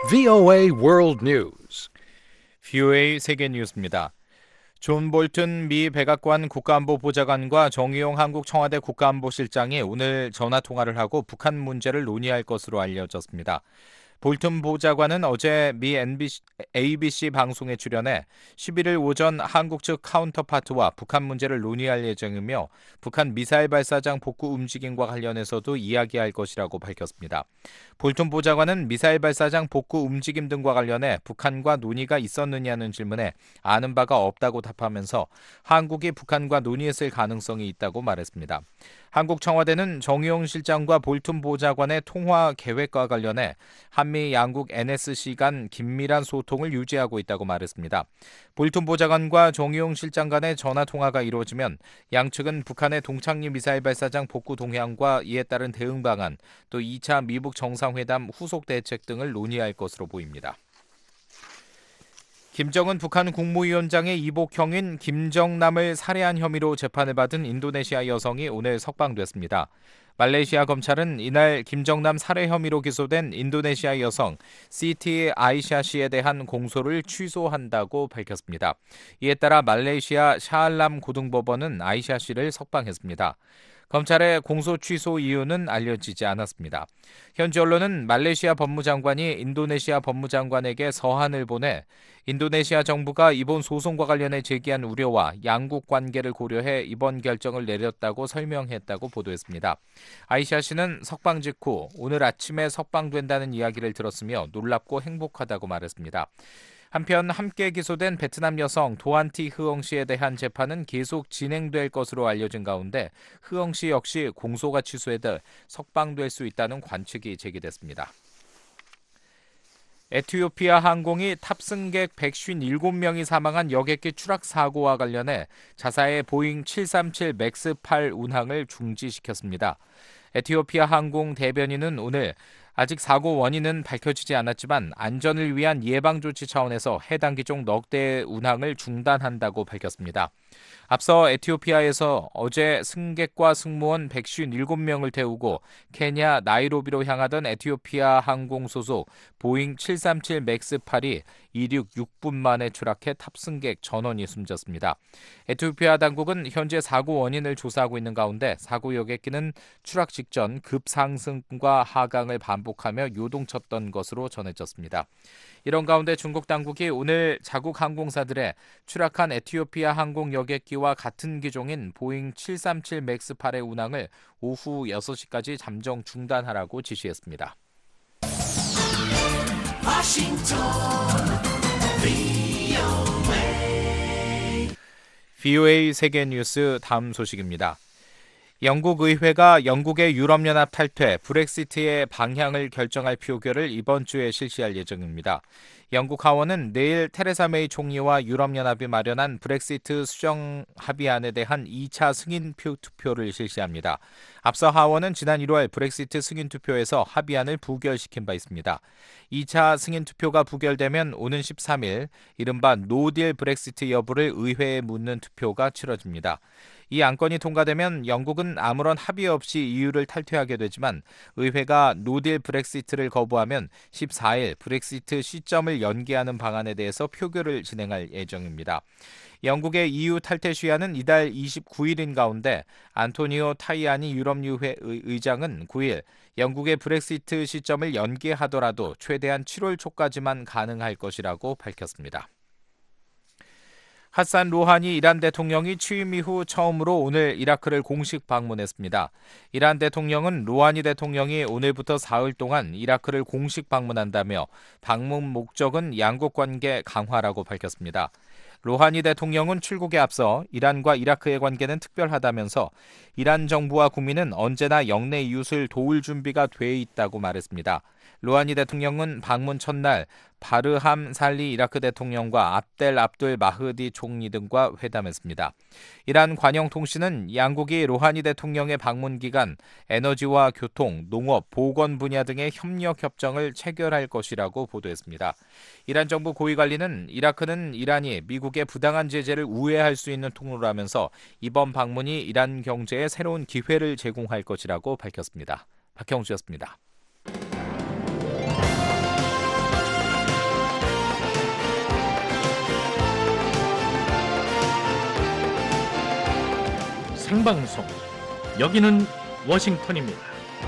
VOA World News. VOA 세계 뉴스입니다. 존 볼튼 미 백악관 국가안보보좌관과 정의용 한국 청와대 국가안보실장이 오늘 전화 통화를 하고 북한 문제를 논의할 것으로 알려졌습니다. 볼튼 보좌관은 어제 미 ABC 방송에 출연해 11일 오전 한국 측 카운터파트와 북한 문제를 논의할 예정이며 북한 미사일 발사장 복구 움직임과 관련해서도 이야기할 것이라고 밝혔습니다. 볼튼 보좌관은 미사일 발사장 복구 움직임 등과 관련해 북한과 논의가 있었느냐는 질문에 아는 바가 없다고 답하면서 한국이 북한과 논의했을 가능성이 있다고 말했습니다. 한국 청와대는 정의용 실장과 볼튼 보좌관의 통화 계획과 관련해 한미 양국 NSC 간 긴밀한 소통을 유지하고 있다고 말했습니다. 볼튼 보좌관과 정의용 실장 간의 전화 통화가 이루어지면 양측은 북한의 동창리 미사일 발사장 복구 동향과 이에 따른 대응 방안, 또 2차 미북 정상회담 후속 대책 등을 논의할 것으로 보입니다. 김정은 북한 국무위원장의 이복형인 김정남을 살해한 혐의로 재판을 받은 인도네시아 여성이 오늘 석방됐습니다. 말레이시아 검찰은 이날 김정남 살해 혐의로 기소된 인도네시아 여성 시티 아이샤 씨에 대한 공소를 취소한다고 밝혔습니다. 이에 따라 말레이시아 샤알람 고등법원은 아이샤 씨를 석방했습니다. 검찰의 공소 취소 이유는 알려지지 않았습니다. 현지 언론은 말레이시아 법무장관이 인도네시아 법무장관에게 서한을 보내 인도네시아 정부가 이번 소송과 관련해 제기한 우려와 양국 관계를 고려해 이번 결정을 내렸다고 설명했다고 보도했습니다. 아이샤 씨는 석방 직후 오늘 아침에 석방된다는 이야기를 들었으며 놀랍고 행복하다고 말했습니다. 한편 함께 기소된 베트남 여성 도안티 흐엉 씨에 대한 재판은 계속 진행될 것으로 알려진 가운데 흐엉 씨 역시 공소가 취소돼 석방될 수 있다는 관측이 제기됐습니다. 에티오피아 항공이 탑승객 157명이 사망한 여객기 추락 사고와 관련해 자사의 보잉 737 맥스 8 운항을 중지시켰습니다. 에티오피아 항공 대변인은 오늘 아직 사고 원인은 밝혀지지 않았지만 안전을 위한 예방조치 차원에서 해당 기종 넉 대의 운항을 중단한다고 밝혔습니다. 앞서 에티오피아에서 어제 승객과 승무원 157명을 태우고 케냐 나이로비로 향하던 에티오피아 항공 소속 보잉 737 맥스 8이 이륙 6분 만에 추락해 탑승객 전원이 숨졌습니다. 에티오피아 당국은 현재 사고 원인을 조사하고 있는 가운데 사고 여객기는 추락 직전 급상승과 하강을 반복하며 요동쳤던 것으로 전해졌습니다. 이런 가운데 중국 당국이 오늘 자국 항공사들의 추락한 에티오피아 항공 여객기와 같은 기종인 보잉 737 맥스 8의 운항을 오후 6시까지 잠정 중단하라고 지시했습니다. VOA 세계 뉴스 다음 소식입니다. 영국 의회가 영국의 유럽연합 탈퇴, 브렉시트의 방향을 결정할 표결을 이번 주에 실시할 예정입니다. 영국 하원은 내일 테레사 메이 총리와 유럽연합이 마련한 브렉시트 수정 합의안에 대한 2차 승인 투표를 실시합니다. 앞서 하원은 지난 1월 브렉시트 승인 투표에서 합의안을 부결시킨 바 있습니다. 2차 승인 투표가 부결되면 오는 13일 이른바 노딜 브렉시트 여부를 의회에 묻는 투표가 치러집니다. 이 안건이 통과되면 영국은 아무런 합의 없이 EU를 탈퇴하게 되지만 의회가 노딜 브렉시트를 거부하면 14일 브렉시트 시점을 연기하는 방안에 대해서 표결을 진행할 예정입니다. 영국의 EU 탈퇴 시한은 이달 29일인 가운데 안토니오 타이아니 유럽의회 의장은 9일 영국의 브렉시트 시점을 연기하더라도 최대한 7월 초까지만 가능할 것이라고 밝혔습니다. 하산 로하니 이란 대통령이 취임 이후 처음으로 오늘 이라크를 공식 방문했습니다. 이란 대통령은 로하니 대통령이 오늘부터 사흘 동안 이라크를 공식 방문한다며 방문 목적은 양국 관계 강화라고 밝혔습니다. 로하니 대통령은 출국에 앞서 이란과 이라크의 관계는 특별하다면서 이란 정부와 국민은 언제나 영내 이웃을 도울 준비가 돼 있다고 말했습니다. 로하니 대통령은 방문 첫날 바르함 살리 이라크 대통령과 압델 압둘 마흐디 총리 등과 회담했습니다. 이란 관영통신은 양국이 로하니 대통령의 방문 기간 에너지와 교통, 농업, 보건 분야 등의 협력 협정을 체결할 것이라고 보도했습니다. 이란 정부 고위관리는 이라크는 이란이 미국의 부당한 제재를 우회할 수 있는 통로라면서 이번 방문이 이란 경제에 새로운 기회를 제공할 것이라고 밝혔습니다. 박형주였습니다. 생방송. 여기는 워싱턴입니다.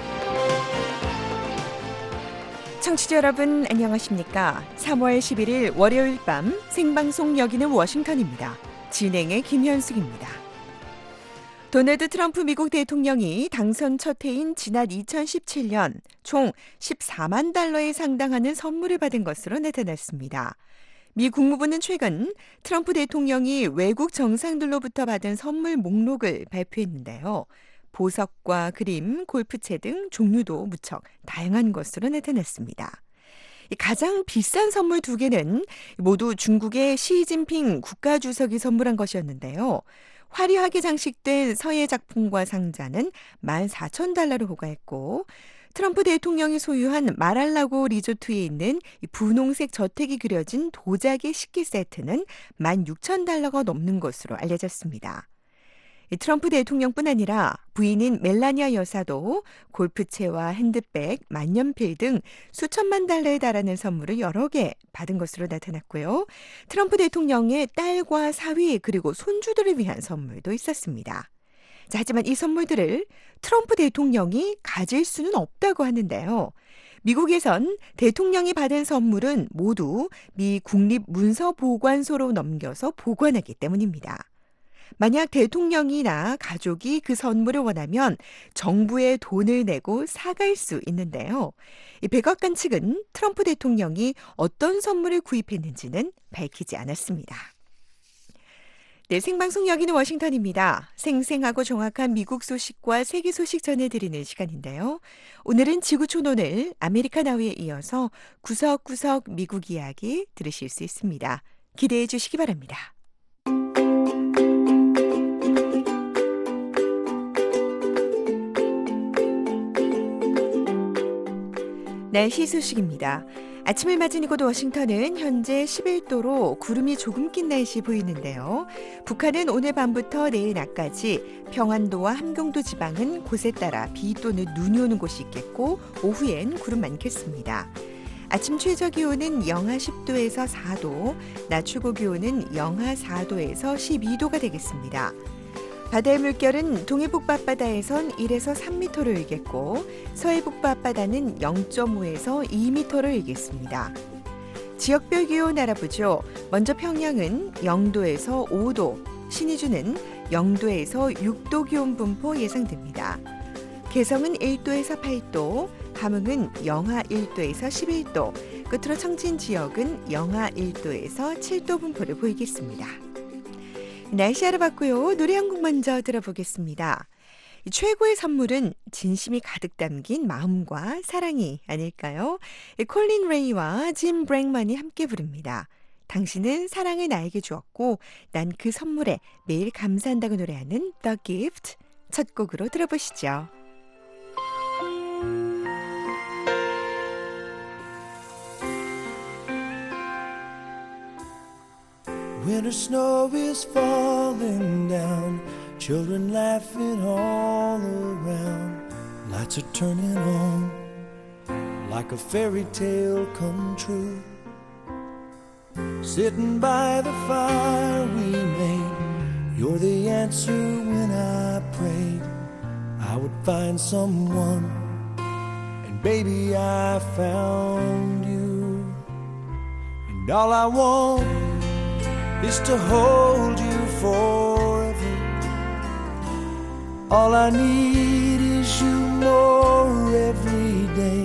청취자 여러분 안녕하십니까? 3월 11일 월요일 밤 생방송 여기는 워싱턴입니다. 진행의 김현숙입니다. 도널드 트럼프 미국 대통령이 당선 첫 해인 지난 2017년 총 14만 달러에 상당하는 선물을 받은 것으로 나타났습니다. 미 국무부는 최근 트럼프 대통령이 외국 정상들로부터 받은 선물 목록을 발표했는데요. 보석과 그림, 골프채 등 종류도 무척 다양한 것으로 나타났습니다. 가장 비싼 선물 2개는 모두 중국의 시진핑 국가주석이 선물한 것이었는데요. 화려하게 장식된 서예 작품과 상자는 14,000달러를 호가했고, 트럼프 대통령이 소유한 마랄라고 리조트에 있는 분홍색 저택이 그려진 도자기 식기 세트는 16,000달러가 넘는 것으로 알려졌습니다. 트럼프 대통령뿐 아니라 부인인 멜라니아 여사도 골프채와 핸드백, 만년필 등 수천만 달러에 달하는 선물을 여러 개 받은 것으로 나타났고요. 트럼프 대통령의 딸과 사위 그리고 손주들을 위한 선물도 있었습니다. 자, 하지만 이 선물들을 트럼프 대통령이 가질 수는 없다고 하는데요. 미국에선 대통령이 받은 선물은 모두 미 국립문서보관소로 넘겨서 보관하기 때문입니다. 만약 대통령이나 가족이 그 선물을 원하면 정부에 돈을 내고 사갈 수 있는데요. 이 백악관 측은 트럼프 대통령이 어떤 선물을 구입했는지는 밝히지 않았습니다. 네, 생방송 여기는 워싱턴입니다. 생생하고 정확한 미국 소식과 세계 소식 전해드리는 시간인데요. 오늘은 지구촌오늘 아메리카 나우에 이어서 구석구석 미국 이야기 들으실 수 있습니다. 기대해 주시기 바랍니다. 날씨 소식입니다. 아침을 맞은 이곳 워싱턴은 현재 11도로 구름이 조금 낀 날씨 보이는데요. 북한은 오늘 밤부터 내일 낮까지 평안도와 함경도 지방은 곳에 따라 비 또는 눈이 오는 곳이 있겠고 오후엔 구름 많겠습니다. 아침 최저 기온은 영하 10도에서 4도, 낮 최고 기온은 영하 4도에서 12도가 되겠습니다. 바다의 물결은 동해북부 앞바다에선 1에서 3m를 일겠고 서해북부 앞바다는 0.5에서 2m를 일겠습니다. 지역별 기온 알아보죠. 먼저 평양은 0도에서 5도, 신의주는 0도에서 6도 기온 분포 예상됩니다. 개성은 1도에서 8도, 함흥은 영하 1도에서 11도, 끝으로 청진 지역은 영하 1도에서 7도 분포를 보이겠습니다. 날씨 알아봤고요. 노래 한 곡 먼저 들어보겠습니다. 최고의 선물은 진심이 가득 담긴 마음과 사랑이 아닐까요? 콜린 레이와 짐 브랭만이 함께 부릅니다. 당신은 사랑을 나에게 주었고 난 그 선물에 매일 감사한다고 노래하는 The Gift 첫 곡으로 들어보시죠. Winter snow is falling down, children laughing all around. Lights are turning on, like a fairy tale come true. Sitting by the fire we made, you're the answer when I prayed I would find someone, and baby I found you. And all I want is to hold you forever. All I need is you more every day.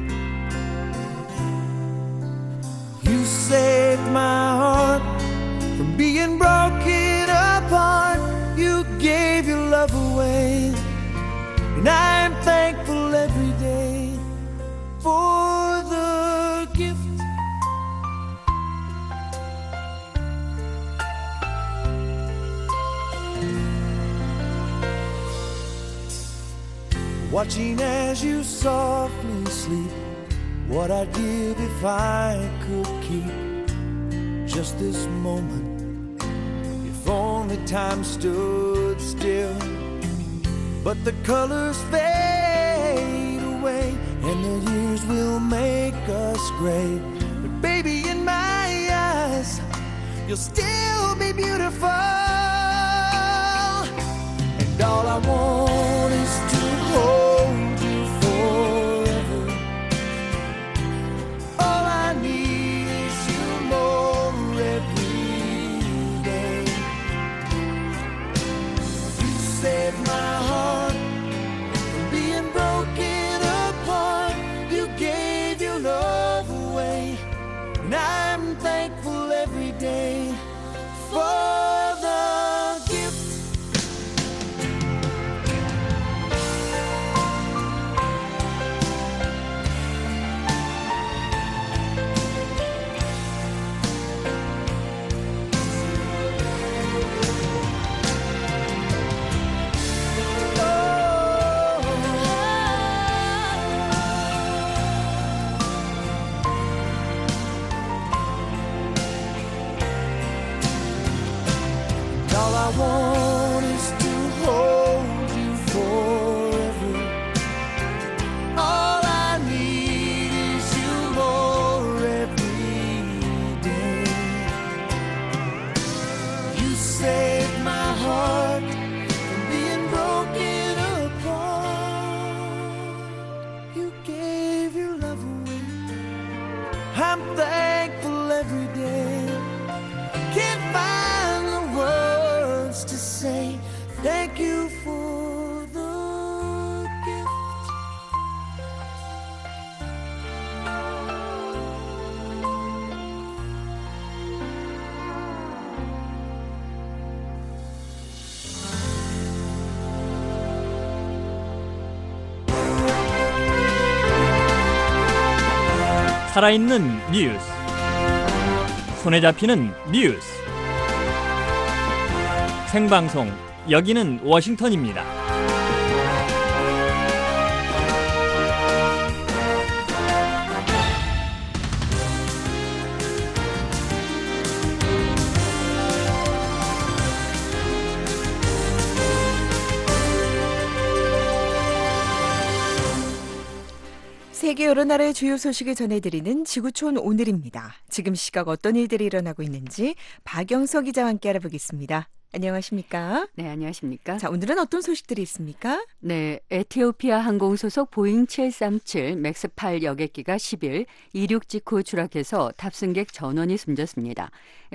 You saved my heart from being broken apart. You gave your love away, and I'm thankful every day for the gift. Watching as you softly sleep, what I'd give if I could keep just this moment. If only time stood still, but the colors fade away and the years will make us gray. But baby, in my eyes, you'll still be beautiful. And all I want is to hold you forever. All I need is you more every day. You saved my heart from being broken apart. You gave your love away, and I'm thankful every day for the gift. All I want is to hold you forever. All I need is you more every day. You saved my heart from being broken apart. You gave your love away. I'm thankful every day. Can't find the words to say thank you for the gift. 살아있는 뉴스, 손에 잡히는 뉴스, 생방송, 여기는 워싱턴입니다. 세계 여러 나라의 주요 소식을 전해드리는 지구촌 오늘입니다. 지금 시각 어떤 일들이 일어나고 있는지 박영석 기자와 함께 알아보겠습니다. 안녕하십니까? 네, 안녕하십니까? 자, 오늘은 어떤 소식들이 있습니까? 네, 에티오피아 항공 소속 보잉 737 맥스 8 여객기가 10일 이륙 직후 추락해서 탑승객 전원이 숨졌습니다.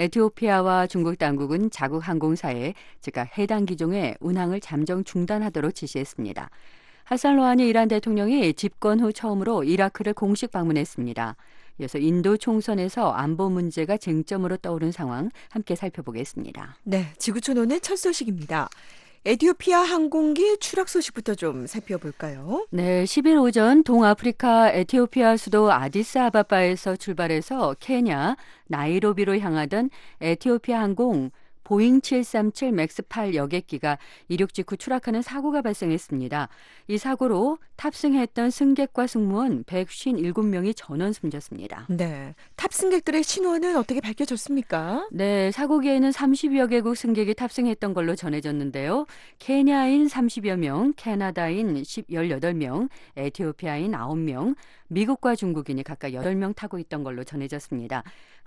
에티오피아와 중국 당국은 자국 항공사에 즉각 해당 기종의 운항을 잠정 중단하도록 지시했습니다. 하산 로하니 이란 대통령이 집권 후 처음으로 이라크를 공식 방문했습니다. 이어서 인도 총선에서 안보 문제가 쟁점으로 떠오른 상황 함께 살펴보겠습니다. 네, 지구촌 오늘 첫 소식입니다. 에티오피아 항공기 추락 소식부터 좀 살펴볼까요? 네, 10일 오전 동아프리카 에티오피아 수도 아디스아바바에서 출발해서 케냐, 나이로비로 향하던 에티오피아 항공 보잉 737 맥스 8 여객기가 이륙 직후 추락하는 사고가 발생했습니다. 이 사고로 탑승했던 승객과 승무원 157명이 전원 숨졌습니다. 네, 탑승객들의 신원은 어떻게 밝혀졌습니까? 네, 사고기에는 30여 개국 승객이 탑승했던 걸로 전해졌는데요. 케냐인 30여 명, 캐나다인 18명, 에티오피아인 9명, 미국과 중국인이 각각 8명 타고 있던 걸로 전해졌습니다.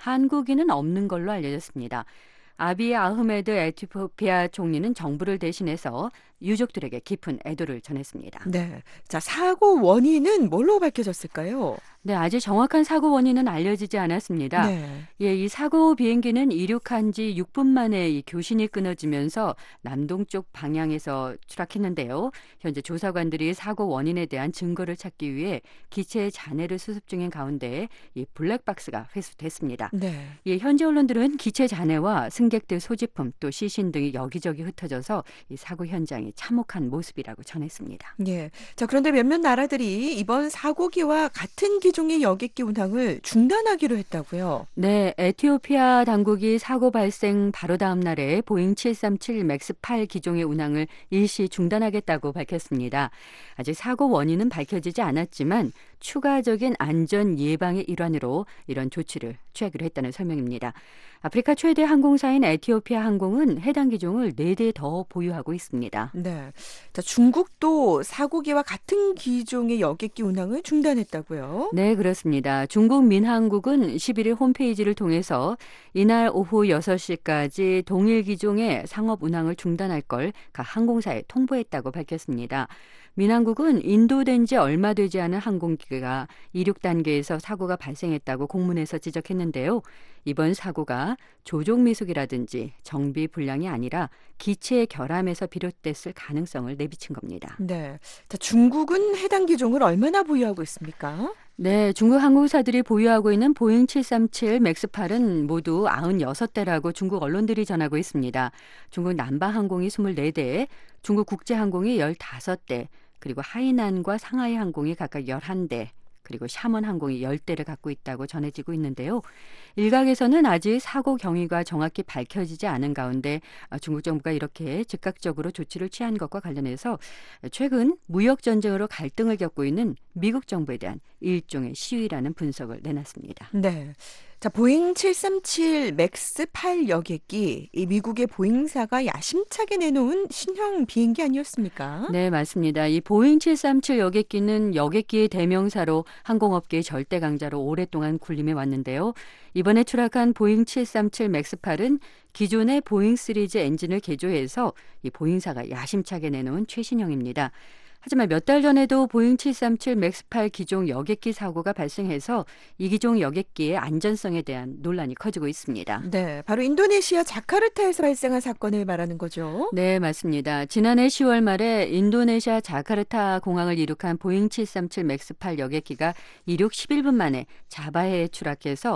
한국인은 없는 걸로 알려졌습니다. 아비 아흐메드 에티오피아 총리는 정부를 대신해서 유족들에게 깊은 애도를 전했습니다. 네, 자, 사고 원인은 뭘로 밝혀졌을까요? 네, 아직 정확한 사고 원인은 알려지지 않았습니다. 네. 예, 이 사고 비행기는 이륙한 지 6분 만에 이 교신이 끊어지면서 남동쪽 방향에서 추락했는데요. 현재 조사관들이 사고 원인에 대한 증거를 찾기 위해 기체의 잔해를 수습 중인 가운데 이 블랙박스가 회수됐습니다. 네. 예, 현지 언론들은 기체 잔해와 승객들 소지품 또 시신 등이 여기저기 흩어져서 이 사고 현장이 참혹한 모습이라고 전했습니다. 예. 자, 그런데 몇몇 나라들이 이번 사고기와 같은 기종의 여객기 운항을 중단하기로 했다고요? 네, 에티오피아 당국이 사고 발생 바로 다음 날에 보잉 737 맥스 8 기종의 운항을 일시 중단하겠다고 밝혔습니다. 아직 사고 원인은 밝혀지지 않았지만 추가적인 안전 예방의 일환으로 이런 조치를 취하기로 했다는 설명입니다. 아프리카 최대 항공사인 에티오피아 항공은 해당 기종을 4대 더 보유하고 있습니다. 네. 자, 중국도 사고기와 같은 기종의 여객기 운항을 중단했다고요? 네, 그렇습니다. 중국 민항국은 11일 홈페이지를 통해서 이날 오후 6시까지 동일 기종의 상업 운항을 중단할 걸 각 항공사에 통보했다고 밝혔습니다. 민항국은 인도된 지 얼마 되지 않은 항공기가 이륙 단계에서 사고가 발생했다고 공문에서 지적했는데요. 이번 사고가 조종 미숙이라든지 정비 불량이 아니라 기체의 결함에서 비롯됐을 가능성을 내비친 겁니다. 네. 자, 중국은 해당 기종을 얼마나 보유하고 있습니까? 네, 중국 항공사들이 보유하고 있는 보잉 737 맥스8은 모두 96대라고 중국 언론들이 전하고 있습니다. 중국 남바항공이 24대, 중국 국제항공이 15대, 그리고 하이난과 상하이 항공이 각각 11대, 그리고 샤먼 항공이 10대를 갖고 있다고 전해지고 있는데요. 일각에서는 아직 사고 경위가 정확히 밝혀지지 않은 가운데 중국 정부가 이렇게 즉각적으로 조치를 취한 것과 관련해서 최근 무역 전쟁으로 갈등을 겪고 있는 미국 정부에 대한 일종의 시위라는 분석을 내놨습니다. 네. 자, 보잉 737 맥스 8 여객기, 이 미국의 보잉사가 야심차게 내놓은 신형 비행기 아니었습니까? 네, 맞습니다. 이 보잉 737 여객기는 여객기의 대명사로 항공업계의 절대 강자로 오랫동안 군림해 왔는데요. 이번에 추락한 보잉 737 맥스 8은 기존의 보잉 시리즈 엔진을 개조해서 이 보잉사가 야심차게 내놓은 최신형입니다. 하지만 몇 달 전에도 보잉 737 맥스 8 기종 여객기 사고가 발생해서 이 기종 여객기의 안전성에 대한 논란이 커지고 있습니다. 네, 바로 인도네시아 자카르타에서 발생한 사건을 말하는 거죠. 네, 맞습니다. 지난해 10월 말에 인도네시아 자카르타 공항을 이륙한 보잉 737 맥스 8 여객기가 이륙 11분 만에 자바해에 추락해서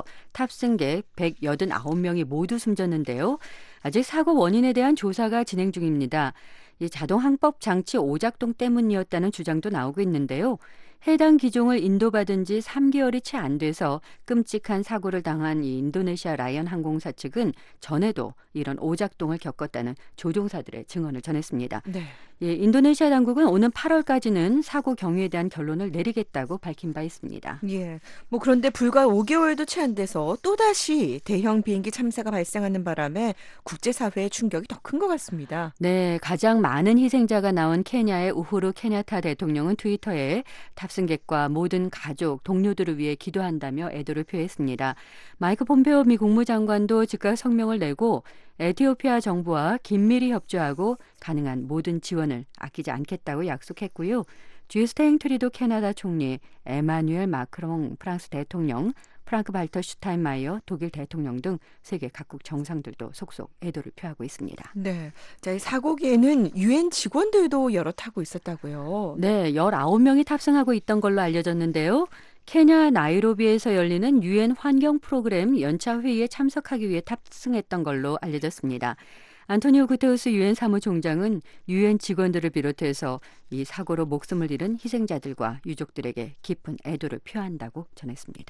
탑승객 189명이 모두 숨졌는데요. 아직 사고 원인에 대한 조사가 진행 중입니다. 이 자동 항법 장치 오작동 때문이었다는 주장도 나오고 있는데요. 해당 기종을 인도받은 지 3개월이 채 안 돼서 끔찍한 사고를 당한 이 인도네시아 라이언 항공사 측은 전에도 이런 오작동을 겪었다는 조종사들의 증언을 전했습니다. 네. 예, 인도네시아 당국은 오는 8월까지는 사고 경위에 대한 결론을 내리겠다고 밝힌 바 있습니다. 예. 뭐 그런데 불과 5개월도 채 안 돼서 또다시 대형 비행기 참사가 발생하는 바람에 국제사회의 충격이 더 큰 것 같습니다. 네, 가장 많은 희생자가 나온 케냐의 우후루 케냐타 대통령은 트위터에 탑승객과 모든 가족, 동료들을 위해 기도한다며 애도를 표했습니다. 마이크 폼페오 미 국무장관도 즉각 성명을 내고 에티오피아 정부와 긴밀히 협조하고 가능한 모든 지원을 아끼지 않겠다고 약속했고요. 주스탱 트리도 캐나다 총리, 에마뉴엘 마크롱 프랑스 대통령, 프랑크 발터 슈타인마이어 독일 대통령 등 세계 각국 정상들도 속속 애도를 표하고 있습니다. 네. 자, 이 사고기에는 유엔 직원들도 여러 타고 있었다고요. 네, 19명이 탑승하고 있던 걸로 알려졌는데요. 케냐 나이로비에서 열리는 유엔 환경 프로그램 연차 회의에 참석하기 위해 탑승했던 걸로 알려졌습니다. 안토니오 구테우스 유엔 사무총장은 유엔 직원들을 비롯해서 이 사고로 목숨을 잃은 희생자들과 유족들에게 깊은 애도를 표한다고 전했습니다.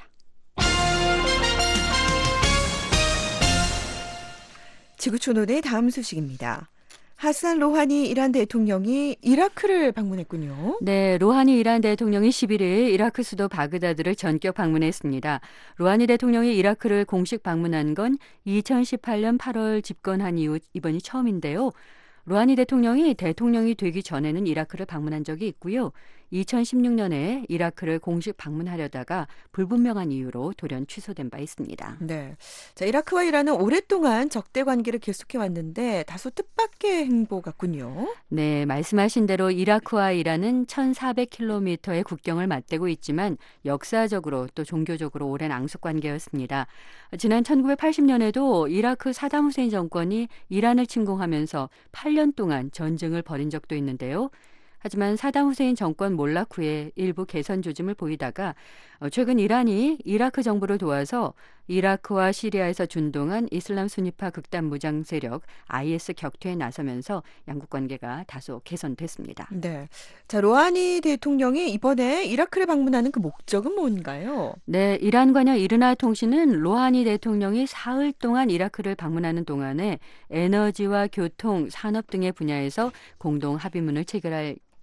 지구촌의 다음 소식입니다. 하산 로하니 이란 대통령이 이라크를 방문했군요. 네, 로하니 이란 대통령이 11일 이라크 수도 바그다드를 전격 방문했습니다. 로하니 대통령이 이라크를 공식 방문한 건 2018년 8월 집권한 이후 이번이 처음인데요. 로하니 대통령이 되기 전에는 이라크를 방문한 적이 있고요. 2016년에 이라크를 공식 방문하려다가 불분명한 이유로 돌연 취소된 바 있습니다. 네. 자, 이라크와 이란은 오랫동안 적대 관계를 계속해 왔는데 다소 뜻밖의 행보 같군요. 네, 말씀하신 대로 이라크와 이란은 1,400km의 국경을 맞대고 있지만 역사적으로 또 종교적으로 오랜 앙숙 관계였습니다. 지난 1980년에도 이라크 사담 후세인 정권이 이란을 침공하면서 8년 동안 전쟁을 벌인 적도 있는데요. 하지만 사담 후세인 정권 몰락 후에 일부 개선 조짐을 보이다가 최근 이란이 이라크 정부를 도와서 이라크와 시리아에서 준동한 이슬람 순위파 극단 무장 세력 IS 격퇴에 나서면서 양국 관계가 다소 개선됐습니다. 네. 자, 로하니 대통령이 이번에 이라크를 방문하는 그 목적은 뭔가요? 네, 이란 관영 이르나 통신은 로하니 대통령이 사흘 동안 이라크를 방문하는 동안에 에너지와 교통, 산업 등의 분야에서 공동 합의문을 체결할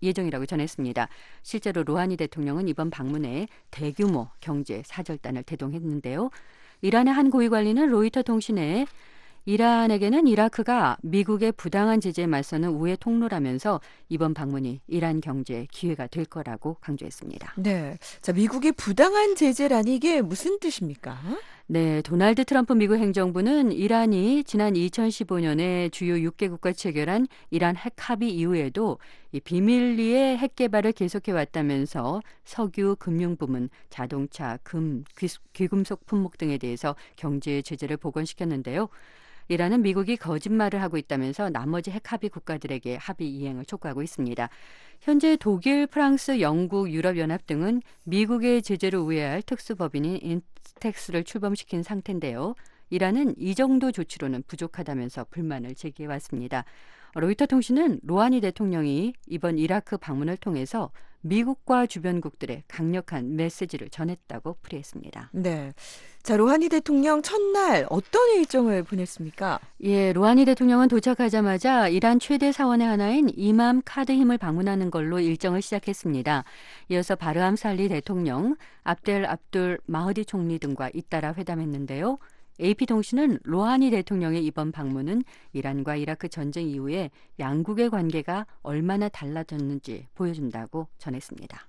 예정이라고 전했습니다. 실제로 로하니 대통령은 이번 방문에 대규모 경제 사절단을 대동했는데요. 이란의 한 고위 관리는 로이터 통신에 이란에게는 이라크가 미국의 부당한 제재에 맞서는 우회 통로라면서 이번 방문이 이란 경제의 기회가 될 거라고 강조했습니다. 네. 자, 미국의 부당한 제재라니 이게 무슨 뜻입니까? 네, 도널드 트럼프 미국 행정부는 이란이 지난 2015년에 주요 6개국과 체결한 이란 핵 합의 이후에도 이 비밀리에 핵 개발을 계속해 왔다면서 석유, 금융 부문, 자동차, 귀금속 품목 등에 대해서 경제 제재를 복원시켰는데요. 이란은 미국이 거짓말을 하고 있다면서 나머지 핵 합의 국가들에게 합의 이행을 촉구하고 있습니다. 현재 독일, 프랑스, 영국, 유럽연합 등은 미국의 제재를 우회할 특수법인인 인스텍스를 출범시킨 상태인데요. 이란은 이 정도 조치로는 부족하다면서 불만을 제기해왔습니다. 로이터 통신은 로하니 대통령이 이번 이라크 방문을 통해서 미국과 주변국들의 강력한 메시지를 전했다고 풀이했습니다. 네. 자, 로하니 대통령 첫날 어떤 일정을 보냈습니까? 예, 로하니 대통령은 도착하자마자 이란 최대 사원의 하나인 이맘 카드힘을 방문하는 걸로 일정을 시작했습니다. 이어서 바르함 살리 대통령, 압델 압둘 마흐디 총리 등과 잇따라 회담했는데요. AP통신은 로하니 대통령의 이번 방문은 이란과 이라크 전쟁 이후에 양국의 관계가 얼마나 달라졌는지 보여준다고 전했습니다.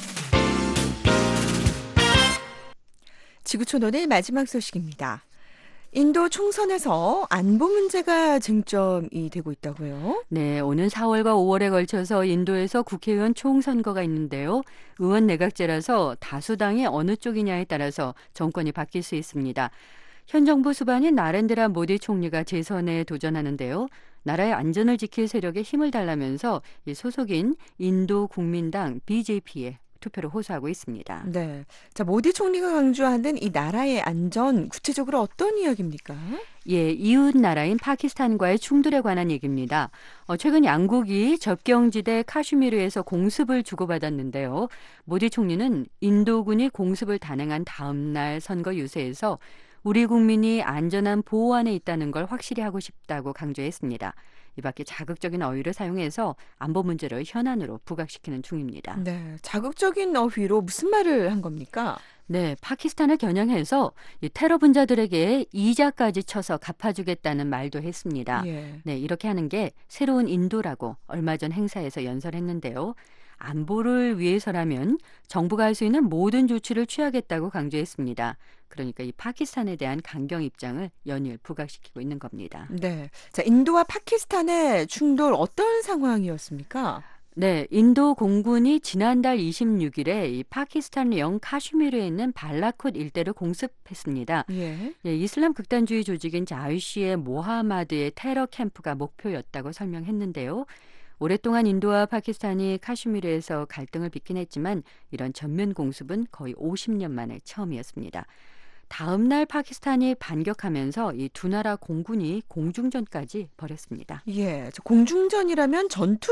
지구촌오늘 마지막 소식입니다. 인도 총선에서 안보 문제가 쟁점이 되고 있다고요? 네, 오는 4월과 5월에 걸쳐서 인도에서 국회의원 총선거가 있는데요. 의원 내각제라서 다수당이 어느 쪽이냐에 따라서 정권이 바뀔 수 있습니다. 현 정부 수반인 나렌드라 모디 총리가 재선에 도전하는데요. 나라의 안전을 지킬 세력에 힘을 달라면서 소속인 인도 국민당 BJP에 투표를 호소하고 있습니다. 네. 자, 모디 총리가 강조하는 이 나라의 안전, 구체적으로 어떤 이야기입니까? 예, 이웃 나라인 파키스탄과의 충돌에 관한 얘기입니다. 최근 양국이 접경지대 카슈미르에서 공습을 주고받았는데요. 모디 총리는 인도군이 공습을 단행한 다음 날 선거 유세에서 우리 국민이 안전한 보호 안에 있다는 걸 확실히 하고 싶다고 강조했습니다. 이 밖에 자극적인 어휘를 사용해서 안보 문제를 현안으로 부각시키는 중입니다. 네, 자극적인 어휘로 무슨 말을 한 겁니까? 네, 파키스탄을 겨냥해서 테러 분자들에게 이자까지 쳐서 갚아주겠다는 말도 했습니다. 예. 네, 이렇게 하는 게 새로운 인도라고 얼마 전 행사에서 연설했는데요. 안보를 위해서라면 정부가 할 수 있는 모든 조치를 취하겠다고 강조했습니다. 그러니까 이 파키스탄에 대한 강경 입장을 연일 부각시키고 있는 겁니다. 네. 자, 인도와 파키스탄의 충돌 어떤 상황이었습니까? 네, 인도 공군이 지난달 26일에 이 파키스탄 영 카슈미르에 있는 발라콧 일대를 공습했습니다. 예. 예, 이슬람 극단주의 조직인 자위시의 모하마드의 테러 캠프가 목표였다고 설명했는데요. 오랫동안 인도와 파키스탄이 카슈미르에서 갈등을 빚긴 했지만 이런 전면 공습은 거의 50년 만에 처음이었습니다. 다음 날 파키스탄이 반격하면서 이 두 나라 공군이 공중전까지 벌였습니다. 예. 저 공중전이라면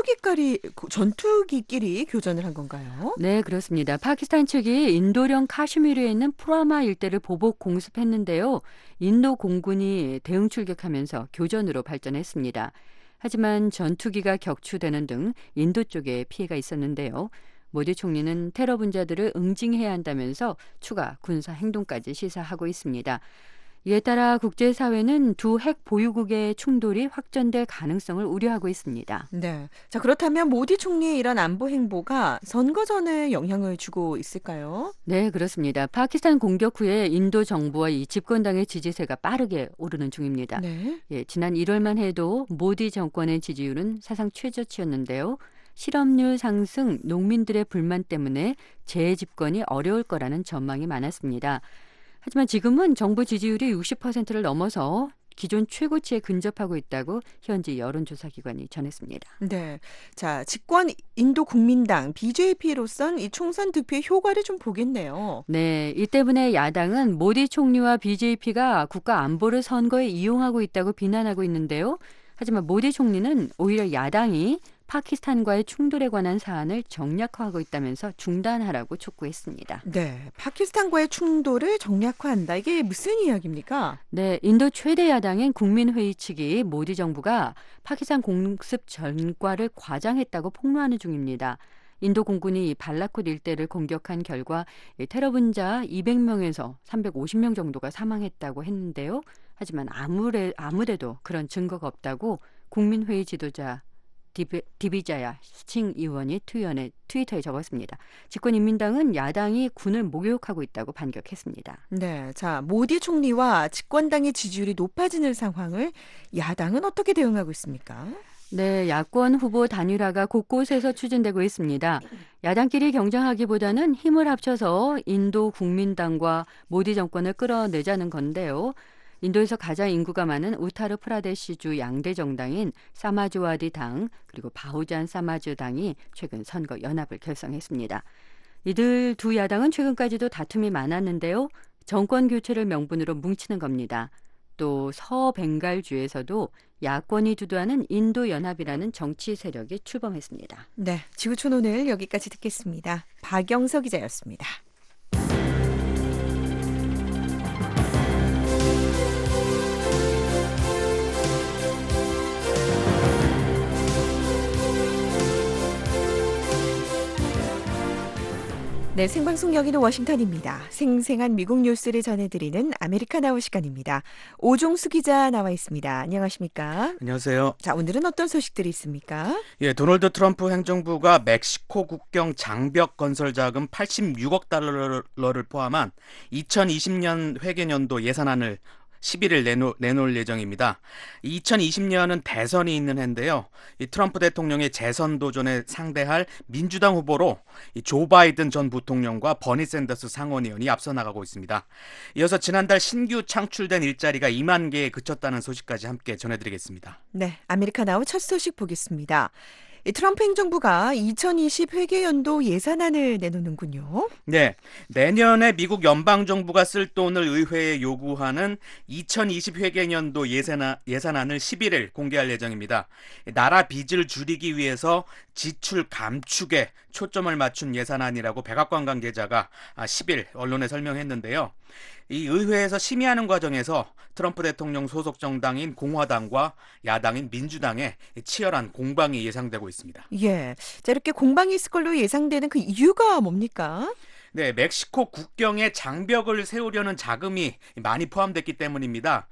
전투기끼리 교전을 한 건가요? 네, 그렇습니다. 파키스탄 측이 인도령 카슈미르에 있는 프라마 일대를 보복 공습했는데요. 인도 공군이 대응 출격하면서 교전으로 발전했습니다. 하지만 전투기가 격추되는 등 인도 쪽에 피해가 있었는데요. 모디 총리는 테러 분자들을 응징해야 한다면서 추가 군사 행동까지 시사하고 있습니다. 이에 따라 국제사회는 두 핵 보유국의 충돌이 확전될 가능성을 우려하고 있습니다. 네. 자, 그렇다면 모디 총리의 이런 안보 행보가 선거 전에 영향을 주고 있을까요? 네, 그렇습니다. 파키스탄 공격 후에 인도 정부와 이 집권당의 지지세가 빠르게 오르는 중입니다. 네. 예, 지난 1월만 해도 모디 정권의 지지율은 사상 최저치였는데요. 실업률 상승, 농민들의 불만 때문에 재집권이 어려울 거라는 전망이 많았습니다. 하지만 지금은 정부 지지율이 60%를 넘어서 기존 최고치에 근접하고 있다고 현지 여론조사 기관이 전했습니다. 네. 자, 집권 인도 국민당 BJP로선 이 총선 득표의 효과를 좀 보겠네요. 네, 이 때문에 야당은 모디 총리와 BJP가 국가 안보를 선거에 이용하고 있다고 비난하고 있는데요. 하지만 모디 총리는 오히려 야당이 파키스탄과의 충돌에 관한 사안을 정략화하고 있다면서 중단하라고 촉구했습니다. 네, 파키스탄과의 충돌을 정략화한다. 이게 무슨 이야기입니까? 네, 인도 최대 야당인 국민회의 측이 모디 정부가 파키스탄 공습 전과를 과장했다고 폭로하는 중입니다. 인도 공군이 발라콧 일대를 공격한 결과 테러 분자 200명에서 350명 정도가 사망했다고 했는데요. 하지만 아무래도 그런 증거가 없다고 국민회의 지도자 디비자야 스칭 의원이 트위터에 적었습니다. 집권인민당은 야당이 군을 모욕하고 있다고 반격했습니다. 네, 자, 모디 총리와 집권당의 지지율이 높아지는 상황을 야당은 어떻게 대응하고 있습니까? 네, 야권 후보 단일화가 곳곳에서 추진되고 있습니다. 야당끼리 경쟁하기보다는 힘을 합쳐서 인도 국민당과 모디 정권을 끌어내자는 건데요. 인도에서 가장 인구가 많은 우타르 프라데시주 양대 정당인 사마주와디 당 그리고 바후잔 사마주 당이 최근 선거 연합을 결성했습니다. 이들 두 야당은 최근까지도 다툼이 많았는데요. 정권 교체를 명분으로 뭉치는 겁니다. 또 서벵갈주에서도 야권이 주도하는 인도 연합이라는 정치 세력이 출범했습니다. 네, 지구촌 오늘 여기까지 듣겠습니다. 박영서 기자였습니다. 네, 생방송 여기는 워싱턴입니다. 생생한 미국 뉴스를 전해드리는 아메리카나우 시간입니다. 오종수 기자 나와 있습니다. 안녕하십니까? 안녕하세요. 자, 오늘은 어떤 소식들이 있습니까? 예, 도널드 트럼프 행정부가 멕시코 국경 장벽 건설 자금 86억 달러를 포함한 2020년 회계년도 예산안을 11일 내놓을 예정입니다. 2020년은 대선이 있는 해인데요. 이 트럼프 대통령의 재선 도전에 상대할 민주당 후보로 조 바이든 전 부통령과 버니 샌더스 상원의원이 앞서 나가고 있습니다. 이어서 지난달 신규 창출된 일자리가 2만 개에 그쳤다는 소식까지 함께 전해드리겠습니다. 네, 아메리카나우 첫 소식 보겠습니다. 트럼프 행정부가 2020 회계연도 예산안을 내놓는군요. 네, 내년에 미국 연방정부가 쓸 돈을 의회에 요구하는 2020 회계연도 예산안을 11일 공개할 예정입니다. 나라 빚을 줄이기 위해서 지출 감축에 초점을 맞춘 예산안이라고 백악관 관계자가 10일 언론에 설명했는데요. 이 의회에서 심의하는 과정에서 트럼프 대통령 소속 정당인 공화당과 야당인 민주당의 치열한 공방이 예상되고 있습니다. 예, 자, 이렇게 공방이 있을 걸로 예상되는 그 이유가 뭡니까? 네, 멕시코 국경에 장벽을 세우려는 자금이 많이 포함됐기 때문입니다.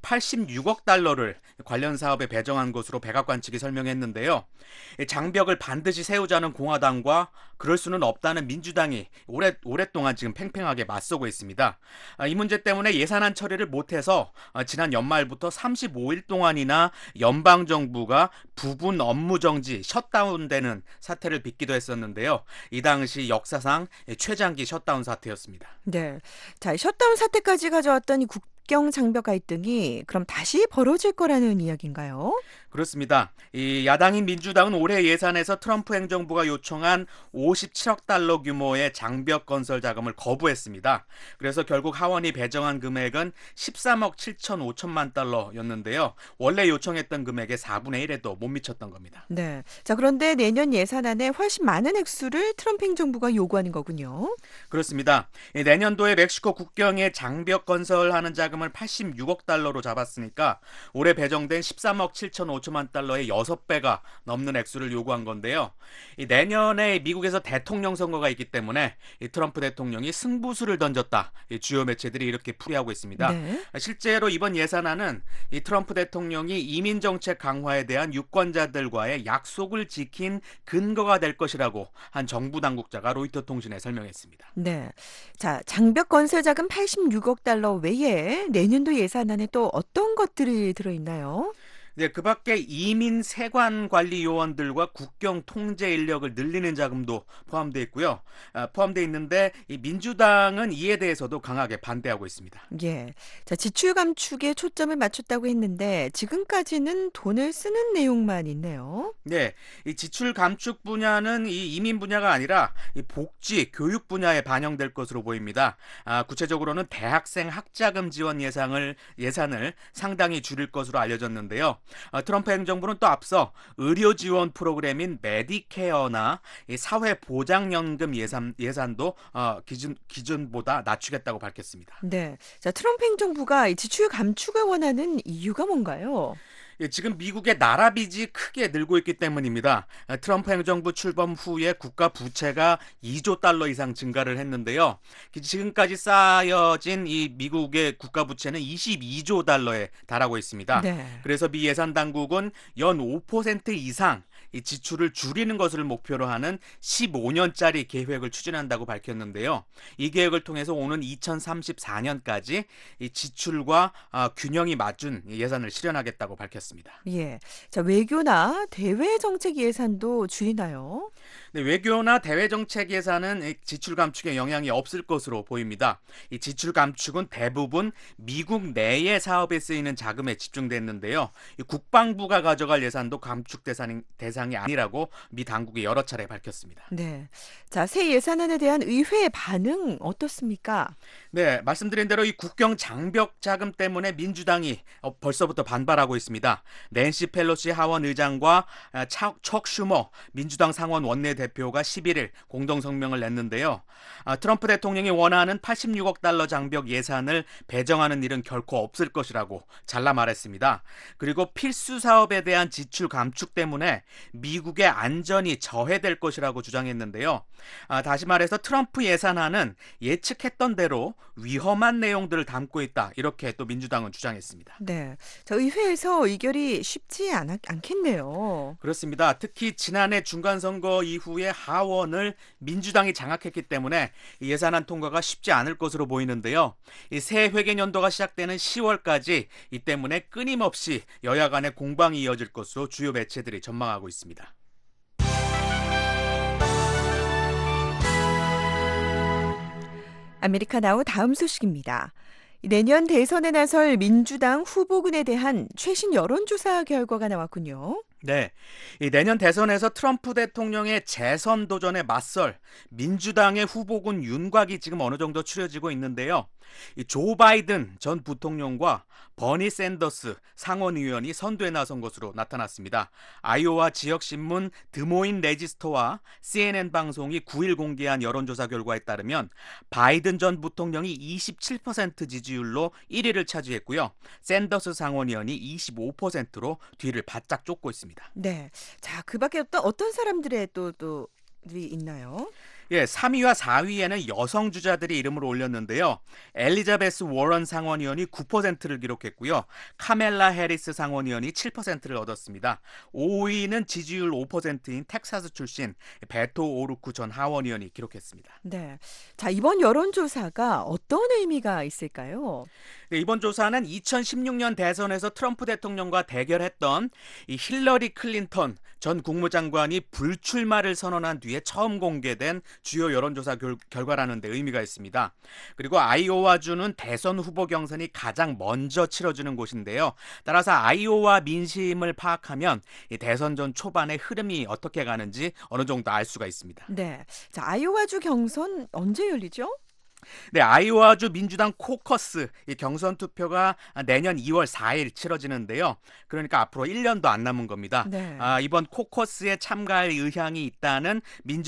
86억 달러를 관련 사업에 배정한 것으로 백악관 측이 설명했는데요. 장벽을 반드시 세우자는 공화당과 그럴 수는 없다는 민주당이 오랫동안 지금 팽팽하게 맞서고 있습니다. 이 문제 때문에 예산안 처리를 못해서 지난 연말부터 35일 동안이나 연방정부가 부분 업무정지, 셧다운되는 사태를 빚기도 했었는데요. 이 당시 역사상 최장기 셧다운 사태였습니다. 네, 자, 셧다운 사태까지 가져왔던 이 국경 장벽 갈등이 그럼 다시 벌어질 거라는 이야기인가요? 그렇습니다. 이 야당인 민주당은 올해 예산에서 트럼프 행정부가 요청한 57억 달러 규모의 장벽 건설 자금을 거부했습니다. 그래서 결국 하원이 배정한 금액은 13억 7,5천만 달러였는데요. 원래 요청했던 금액의 4분의 1에도 못 미쳤던 겁니다. 네, 자, 그런데 내년 예산안에 훨씬 많은 액수를 트럼프 행정부가 요구하는 거군요. 그렇습니다. 내년도에 멕시코 국경에 장벽 건설하는 자금을 86억 달러로 잡았으니까 올해 배정된 13억 7,5천만 달러의 6배가 넘는 액수를 요구한 건데요. 내년에 미국에서 대통령 선거가 있기 때문에 트럼프 대통령이 승부수를 던졌다. 주요 매체들이 이렇게 풀이하고 있습니다. 네. 실제로 이번 예산안은 트럼프 대통령이 이민 정책 강화에 대한 유권자들과의 약속을 지킨 근거가 될 것이라고 한 정부 당국자가 로이터 통신에 설명했습니다. 네, 자, 장벽 건설 자금 86억 달러 외에 내년도 예산안에 또 어떤 것들이 들어있나요? 네, 그 밖에 이민 세관 관리 요원들과 국경 통제 인력을 늘리는 자금도 포함되어 있고요. 포함되어 있는데 이 민주당은 이에 대해서도 강하게 반대하고 있습니다. 예, 자, 지출 감축에 초점을 맞췄다고 했는데 지금까지는 돈을 쓰는 내용만 있네요. 네, 이 지출 감축 분야는 이 이민 분야가 아니라 이 복지, 교육 분야에 반영될 것으로 보입니다. 구체적으로는 대학생 학자금 지원 예산을 상당히 줄일 것으로 알려졌는데요. 트럼프 행정부는 또 앞서 의료 지원 프로그램인 메디케어나 이 사회보장연금 예산도 기준보다 낮추겠다고 밝혔습니다. 네. 자, 트럼프 행정부가 이 지출 감축을 원하는 이유가 뭔가요? 예, 지금 미국의 나라 빚이 크게 늘고 있기 때문입니다. 트럼프 행정부 출범 후에 국가 부채가 2조 달러 이상 증가를 했는데요. 지금까지 쌓여진 이 미국의 국가 부채는 22조 달러에 달하고 있습니다. 네. 그래서 미 예산 당국은 연 5% 이상 이 지출을 줄이는 것을 목표로 하는 15년짜리 계획을 추진한다고 밝혔는데요. 이 계획을 통해서 오는 2034년까지 이 지출과 균형이 맞춘 예산을 실현하겠다고 밝혔습니다. 예. 자, 외교나 대외 정책 예산도 줄이나요? 네, 외교나 대외 정책 예산은 지출 감축에 영향이 없을 것으로 보입니다. 이 지출 감축은 대부분 미국 내의 사업에 쓰이는 자금에 집중됐는데요. 이 국방부가 가져갈 예산도 감축 대상이 아니라고 미 당국이 여러 차례 밝혔습니다. 네. 자, 새 예산안에 대한 의회 반응 어떻습니까? 네, 말씀드린 대로 이 국경 장벽 자금 때문에 민주당이 벌써부터 반발하고 있습니다. 낸시 펠로시 하원 의장과 척 슈머 민주당 상원 원내대표가 11일 공동 성명을 냈는데요. 트럼프 대통령이 원하는 86억 달러 장벽 예산을 배정하는 일은 결코 없을 것이라고 잘라 말했습니다. 그리고 필수 사업에 대한 지출 감축 때문에 미국의 안전이 저해될 것이라고 주장했는데요. 다시 말해서 트럼프 예산안은 예측했던 대로 위험한 내용들을 담고 있다. 이렇게 또 민주당은 주장했습니다. 네. 자, 의회에서 의결이 쉽지 않겠네요. 그렇습니다. 특히 지난해 중간선거 이후에 하원을 민주당이 장악했기 때문에 이 예산안 통과가 쉽지 않을 것으로 보이는데요. 이 새 회계년도가 시작되는 10월까지 이 때문에 끊임없이 여야 간의 공방이 이어질 것으로 주요 매체들이 전망하고 있습니다. 아메리카나우 다음 소식입니다. 내년 대선에 나설 민주당 후보군에 대한 최신 여론조사 결과가 나왔군요. 네, 이 내년 대선에서 트럼프 대통령의 재선 도전에 맞설 민주당의 후보군 윤곽이 지금 어느 정도 추려지고 있는데요. 이 조 바이든 전 부통령과 버니 샌더스 상원의원이 선두에 나선 것으로 나타났습니다. 아이오와 지역신문 드모인 레지스터와 CNN 방송이 9일 공개한 여론조사 결과에 따르면 바이든 전 부통령이 27% 지지율로 1위를 차지했고요. 샌더스 상원의원이 25%로 뒤를 바짝 쫓고 있습니다. 네. 자, 그 밖에 어떤 사람들의 또 있나요? 예, 3위와 4위에는 여성 주자들이 이름을 올렸는데요. 엘리자베스 워런 상원의원이 9%를 기록했고요. 카멜라 해리스 상원의원이 7%를 얻었습니다. 5위는 지지율 5%인 텍사스 출신 베토 오루크 전 하원의원이 기록했습니다. 네. 자, 이번 여론조사가 어떤 의미가 있을까요? 네, 이번 조사는 2016년 대선에서 트럼프 대통령과 대결했던 이 힐러리 클린턴 전 국무장관이 불출마를 선언한 뒤에 처음 공개된 주요 여론조사 결과라는 데 의미가 있습니다. 그리고 아이오와주는 대선 후보 경선이 가장 먼저 치러지는 곳인데요. 따라서 아이오와 민심을 파악하면 이 대선 전 초반의 흐름이 어떻게 가는지 어느 정도 알 수가 있습니다. 네. 자, 아이오와주 경선 언제 열리죠? 네, 아이오와주 민주당 코커스 이 경선 투표가 내년 2월 4일 치러지는데요. 그러니까 앞으로 1년도 안 남은 겁니다. 네. 이번 코커스에 참가할 의향이 있다는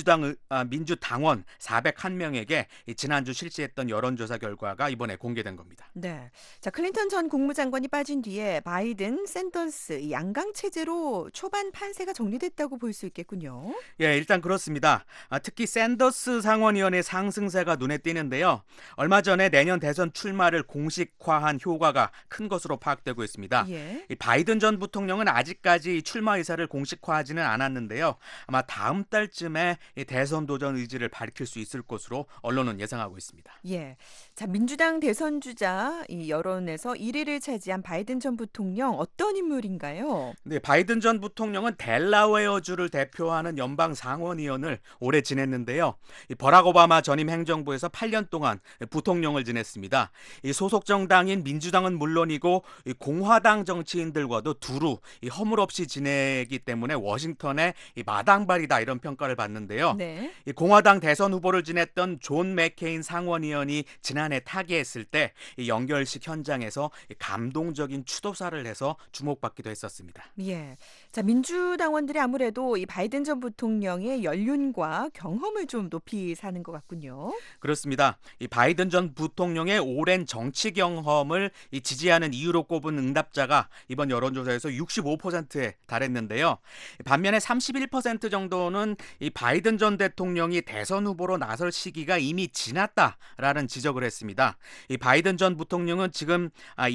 민주당원 401명에게 지난주 실시했던 여론조사 결과가 이번에 공개된 겁니다. 네. 자, 클린턴 전 국무장관이 빠진 뒤에 바이든, 샌더스 이 양강 체제로 초반 판세가 정리됐다고 볼 수 있겠군요. 예, 일단 그렇습니다. 특히 샌더스 상원의원의 상승세가 눈에 띄는데요. 얼마 전에 내년 대선 출마를 공식화한 효과가 큰 것으로 파악되고 있습니다. 예. 이 바이든 전 부통령은 아직까지 출마 의사를 공식화하지는 않았는데요. 아마 다음 달쯤에 이 대선 도전 의지를 밝힐 수 있을 것으로 언론은 예상하고 있습니다. 예. 자, 민주당 대선 주자 이 여론에서 1위를 차지한 바이든 전 부통령 어떤 인물인가요? 네, 바이든 전 부통령은 델라웨어주를 대표하는 연방 상원의원을 오래 지냈는데요. 이 버락 오바마 전임 행정부에서 8년 10년 동안 부통령을 지냈습니다. 이 소속 정당인 민주당은 물론이고 이 공화당 정치인들과도 두루 이 허물 없이 지내기 때문에 워싱턴의 이 마당발이다 이런 평가를 받는데요. 네. 이 공화당 대선 후보를 지냈던 존 맥케인 상원의원이 지난해 타계했을 때 이 연결식 현장에서 이 감동적인 추도사를 해서 주목받기도 했었습니다. 예. 자, 민주당원들이 아무래도 이 바이든 전 부통령의 연륜과 경험을 좀 높이 사는 것 같군요. 그렇습니다. 이 바이든 전 부통령의 오랜 정치 경험을 이 지지하는 이유로 꼽은 응답자가 이번 여론조사에서 65%에 달했는데요. 반면에 31% 정도는 이 바이든 전 대통령이 대선 후보로 나설 시기가 이미 지났다라는 지적을 했습니다. 이 바이든 전 부통령은 지금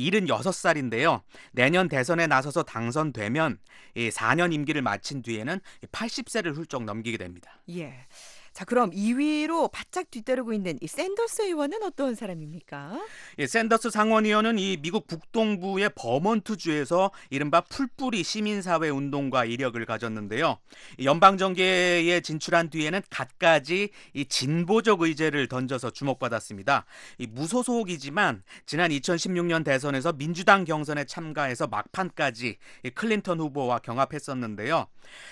76살인데요. 내년 대선에 나서서 당선되면 이 4년 임기를 마친 뒤에는 80세를 훌쩍 넘기게 됩니다. 예. 자, 그럼 2위로 바짝 뒤따르고 있는 이 샌더스 의원은 어떤 사람입니까? 예, 샌더스 상원의원은 이 미국 북동부의 버몬트주에서 이른바 풀뿌리 시민사회 운동과 이력을 가졌는데요. 연방정계에 진출한 뒤에는 갖가지 이 진보적 의제를 던져서 주목받았습니다. 이 무소속이지만 지난 2016년 대선에서 민주당 경선에 참가해서 막판까지 이 클린턴 후보와 경합했었는데요.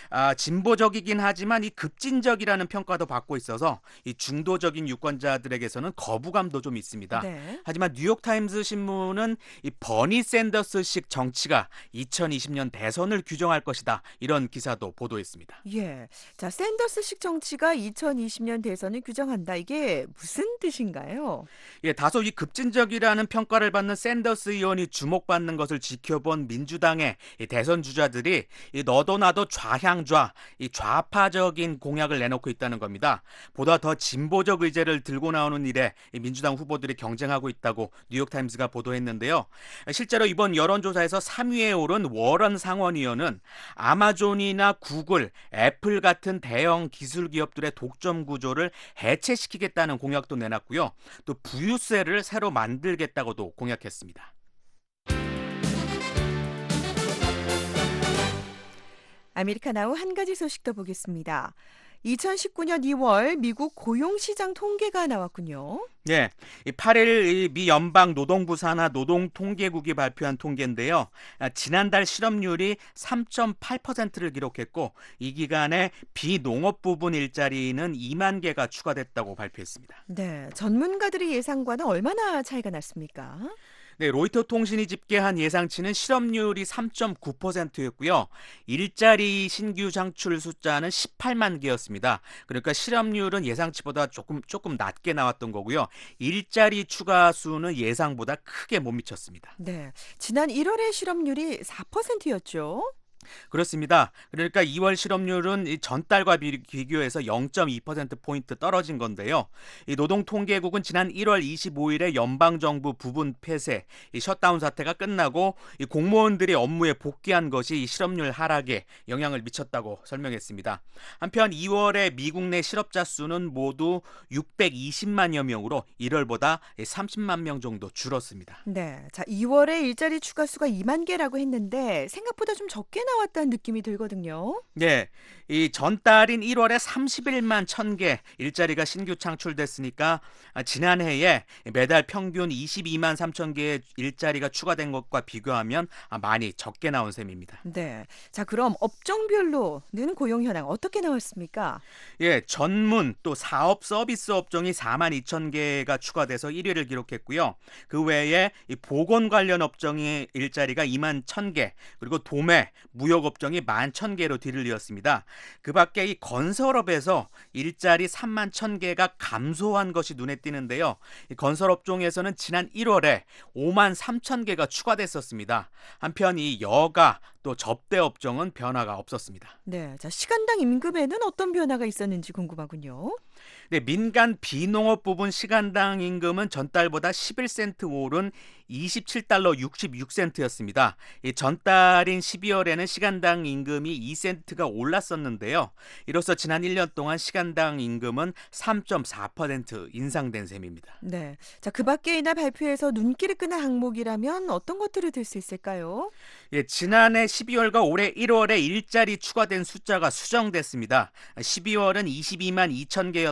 진보적이긴 하지만 이 급진적이라는 평가도 받고 있어서 이 중도적인 유권자들에게서는 거부감도 좀 있습니다. 네. 하지만 뉴욕타임스 신문은 이 버니 샌더스식 정치가 2020년 대선을 규정할 것이다. 이런 기사도 보도했습니다. 예. 자, 샌더스식 정치가 2020년 대선을 규정한다. 이게 무슨 뜻인가요? 예, 다소 이 급진적이라는 평가를 받는 샌더스 의원이 주목받는 것을 지켜본 민주당의 이 대선 주자들이 이 너도 나도 좌향좌, 이 좌파적인 공약을 내놓고 있다는 겁니다. 보다 더 진보적 의제를 들고 나오는 일에 이 민주당 후보들이 경쟁하고 있다고 뉴욕타임스가 보도했는데요. 실제로 이번 여론조사에서 3위에 오른 워런 상원의원은 아마존이나 구글, 애플 같은 대형 기술 기업들의 독점 구조를 해체시키겠다는 공약도 내놨고요. 또 부유세를 새로 만들겠다고도 공약했습니다. 아메리카나우 한 가지 소식 더 보겠습니다. 2019년 2월 미국 고용시장 통계가 나왔군요. 네, 8일 미 연방노동부 산하 노동통계국이 발표한 통계인데요. 지난달 실업률이 3.8%를 기록했고 이 기간에 비농업 부분 일자리는 2만 개가 추가됐다고 발표했습니다. 네, 전문가들의 예상과는 얼마나 차이가 났습니까? 네, 로이터 통신이 집계한 예상치는 실업률이 3.9%였고요. 일자리 신규 창출 숫자는 18만 개였습니다. 그러니까 실업률은 예상치보다 조금 낮게 나왔던 거고요. 일자리 추가 수는 예상보다 크게 못 미쳤습니다. 네, 지난 1월의 실업률이 4%였죠. 그렇습니다. 그러니까 2월 실업률은 이 전달과 비교해서 0.2%포인트 떨어진 건데요. 이 노동통계국은 지난 1월 25일에 연방정부 부분 폐쇄, 이 셧다운 사태가 끝나고 이 공무원들이 업무에 복귀한 것이 이 실업률 하락에 영향을 미쳤다고 설명했습니다. 한편 2월에 미국 내 실업자 수는 모두 620만여 명으로 1월보다 30만 명 정도 줄었습니다. 네, 자, 2월에 일자리 추가 수가 2만 개라고 했는데 생각보다 좀 적게 나왔다는 느낌이 들거든요. 네, 이 전달인 1월에 31만 1,000개 일자리가 신규 창출됐으니까 지난해에 매달 평균 22만 3천 개의 일자리가 추가된 것과 비교하면 많이 적게 나온 셈입니다. 네, 자, 그럼 업종별로는 고용 현황 어떻게 나왔습니까? 예, 전문 또 사업 서비스 업종이 4만 2천 개가 추가돼서 1위를 기록했고요. 그 외에 이 보건 관련 업종의 일자리가 2만 1,000개, 그리고 도매, 무역 업종이 1만 1,000개로 뒤를 이었습니다. 그 밖에 이 건설업에서 일자리 3만 1,000개가 감소한 것이 눈에 띄는데요. 이 건설업종에서는 지난 1월에 5만 3천 개가 추가됐었습니다. 한편 이 여가 또 접대 업종은 변화가 없었습니다. 네, 자, 시간당 임금에는 어떤 변화가 있었는지 궁금하군요. 네, 민간 비농업 부분 시간당 임금은 전달보다 11센트 오른 27달러 66센트였습니다. 이 전달인 12월에는 시간당 임금이 2센트가 올랐었는데요. 이로써 지난 1년 동안 시간당 임금은 3.4% 인상된 셈입니다. 네, 자, 그 밖에 이날 발표에서 눈길을 끄는 항목이라면 어떤 것들을 들 수 있을까요? 예, 지난해 12월과 올해 1월에 일자리 추가된 숫자가 수정됐습니다. 12월은 22만 2천 개였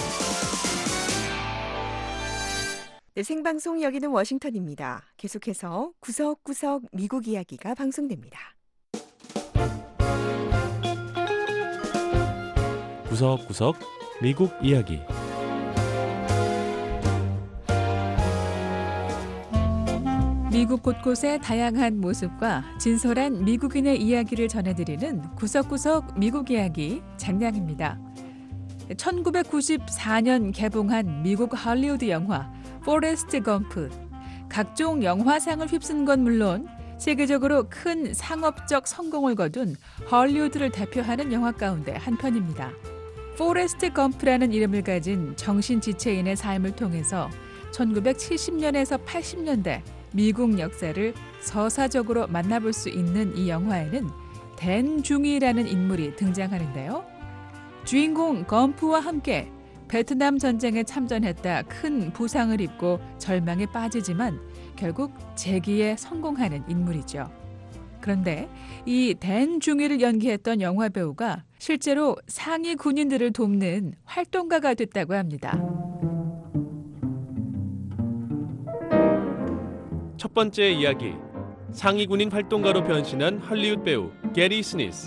생방송 여기는 워싱턴입니다. 계속해서 구석구석 미국 이야기가 방송됩니다. 구석구석 미국 이야기. 미국 곳곳의 다양한 모습과 진솔한 미국인의 이야기를 전해드리는 구석구석 미국 이야기 장량입니다. 1994년 개봉한 미국 할리우드 영화 포레스트 검프. 각종 영화상을 휩쓴 건 물론 세계적으로 큰 상업적 성공을 거둔 할리우드를 대표하는 영화 가운데 한 편입니다. 포레스트 검프라는 이름을 가진 정신지체인의 삶을 통해서 1970년에서 80년대 미국 역사를 서사적으로 만나볼 수 있는 이 영화에는 댄 중이라는 인물이 등장하는데요. 주인공 검프와 함께 베트남 전쟁에 참전했다 큰 부상을 입고 절망에 빠지지만 결국 재기에 성공하는 인물이죠. 그런데 이 댄 중이를 연기했던 영화 배우가 실제로 상위 군인들을 돕는 활동가가 됐다고 합니다. 첫 번째 이야기. 상위 군인 활동가로 변신한 할리우드 배우 게리 스니스.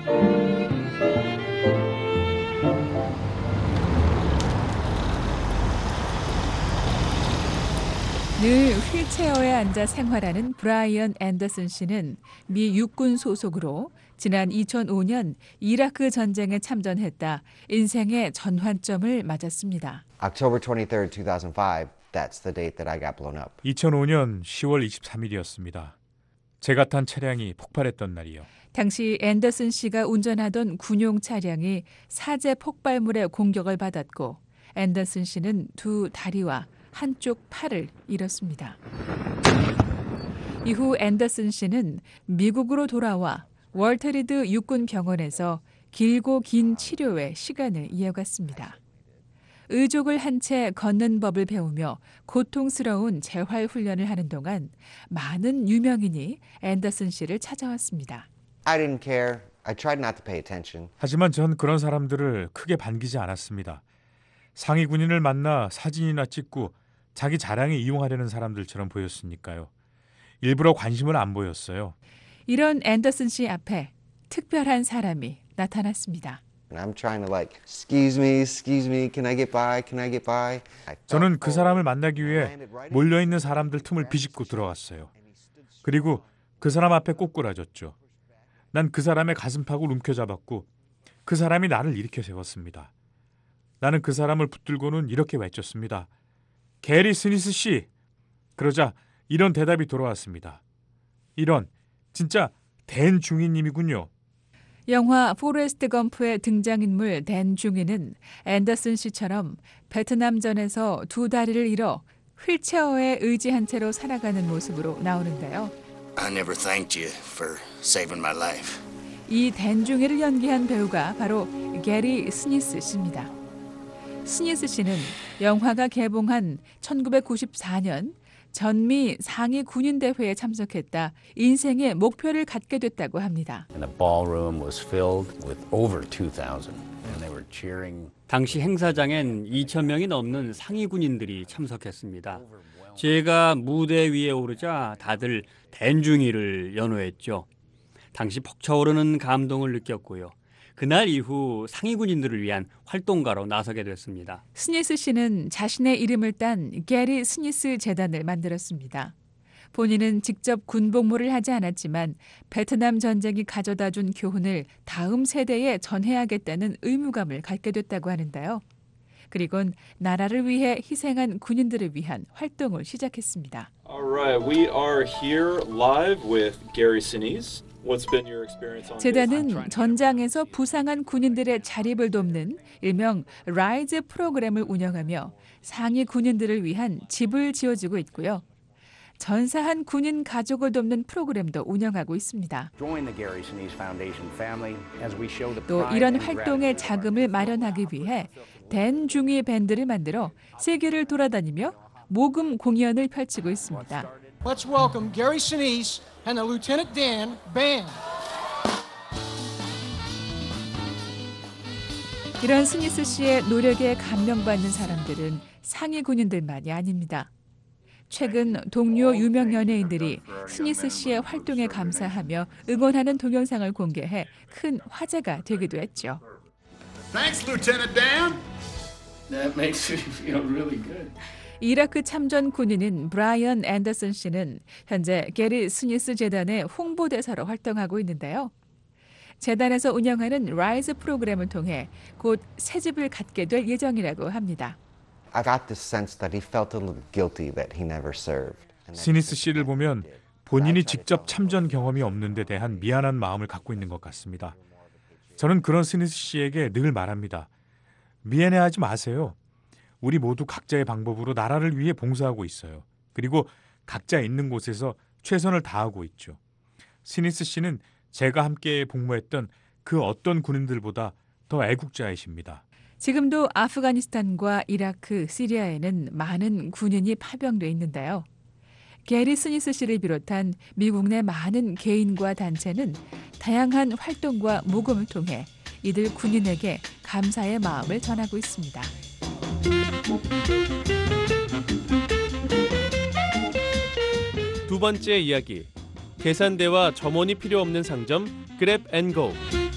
늘 휠체어에 앉아 생활하는 브라이언 앤더슨 씨는 미 육군 소속으로 지난 2005년 이라크 전쟁에 참전했다 인생의 전환점을 맞았습니다. October 23rd, 2005. That's the date that I got blown up. 2005년 10월 23일이었습니다. 제가 탄 차량이 폭발했던 날이요. 당시 앤더슨 씨가 운전하던 군용 차량이 사제 폭발물의 공격을 받았고 앤더슨 씨는 두 다리와 한쪽 팔을 잃었습니다. 이후 앤더슨 씨는 미국으로 돌아와 월터 리드 육군병원에서 길고 긴 치료에 시간을 이어갔습니다. 의족을 한 채 걷는 법을 배우며 고통스러운 재활 훈련을 하는 동안 많은 유명인이 앤더슨 씨를 찾아왔습니다. I didn't care. I tried not to pay attention. 하지만 전 그런 사람들을 크게 반기지 않았습니다. 상위 군인을 만나 사진이나 찍고 자기 자랑에 이용하려는 사람들처럼 보였으니까요. 일부러 관심을 안 보였어요. 이런 앤더슨 씨 앞에 특별한 사람이 나타났습니다. I'm trying to excuse me, can I get by, can I get by? 저는 그 사람을 만나기 위해 몰려있는 사람들 틈을 비집고 들어갔어요. 그리고 그 사람 앞에 꼬꾸라졌죠. 난 그 사람의 가슴팍을 움켜잡았고 그 사람이 나를 일으켜 세웠습니다. 나는 그 사람을 붙들고는 이렇게 외쳤습니다. 게리 스니스 씨! 그러자 이런 대답이 돌아왔습니다. 이런 진짜 댄 중이님이군요. 영화 포레스트 검프의 등장인물 댄 중이는 앤더슨 씨처럼 베트남전에서 두 다리를 잃어 휠체어에 의지한 채로 살아가는 모습으로 나오는데요. I never thanked you for saving my life. 이 댄 중이를 연기한 배우가 바로 게리 스니스 씨입니다. 스니스 씨는 영화가 개봉한 1994년 전미 상위 군인 대회에 참석했다 인생의 목표를 갖게 됐다고 합니다. And the ballroom was filled with over 2,000 and they were cheering. 당시 행사장엔 2,000명이 넘는 상위 군인들이 참석했습니다. 제가 무대 위에 오르자 다들 댄 중이를 연호했죠. 당시 벅차오르는 감동을 느꼈고요. 그날 이후 상위 군인들을 위한 활동가로 나서게 됐습니다. 스니스 씨는 자신의 이름을 딴 게리 스니스 재단을 만들었습니다. 본인은 직접 군복무를 하지 않았지만 베트남 전쟁이 가져다준 교훈을 다음 세대에 전해야겠다는 의무감을 갖게 됐다고 하는데요. 그리곤 나라를 위해 희생한 군인들을 위한 활동을 시작했습니다. Alright, we are here live with Gary Sinise. 재단은 전장에서 부상한 군인들의 자립을 돕는 일명 라이즈 프로그램을 운영하며 상위 군인들을 위한 집을 지어주고 있고요. 전사한 군인 가족을 돕는 프로그램도 운영하고 있습니다. 또 이런 활동의 자금을 마련하기 위해 댄 중이 밴드를 만들어 세계를 돌아다니며 모금 공연을 펼치고 있습니다. Let's welcome Gary Sinise and the Lieutenant Dan Band. 이런 스니스 씨의 노력에 감명받는 사람들은 상위 군인들만이 아닙니다. 최근 동료 유명 연예인들이 스니스 씨의 활동에 감사하며 응원하는 동영상을 공개해 큰 화제가 되기도 했죠. Thanks, Lieutenant Dan. That makes me feel really good. 이라크 참전 군인인 브라이언 앤더슨 씨는 현재 게리 스니스 재단의 홍보대사로 활동하고 있는데요. 재단에서 운영하는 라이즈 프로그램을 통해 곧 새 집을 갖게 될 예정이라고 합니다. I got this sense that he felt a little guilty that he never served. 스니스 씨를 보면 본인이 직접 참전 경험이 없는 데 대한 미안한 마음을 갖고 있는 것 같습니다. 저는 그런 스니스 씨에게 늘 말합니다. 미안해하지 마세요. 우리 모두 각자의 방법으로 나라를 위해 봉사하고 있어요. 그리고 각자 있는 곳에서 최선을 다하고 있죠. 스니스 씨는 제가 함께 복무했던 그 어떤 군인들보다 더 애국자이십니다. 지금도 아프가니스탄과 이라크, 시리아에는 많은 군인이 파병돼 있는데요. 게리 스니스 씨를 비롯한 미국 내 많은 개인과 단체는 다양한 활동과 모금을 통해 이들 군인에게 감사의 마음을 전하고 있습니다. 두 번째 이야기. 계산대와 점원이 필요 없는 상점 그랩앤고.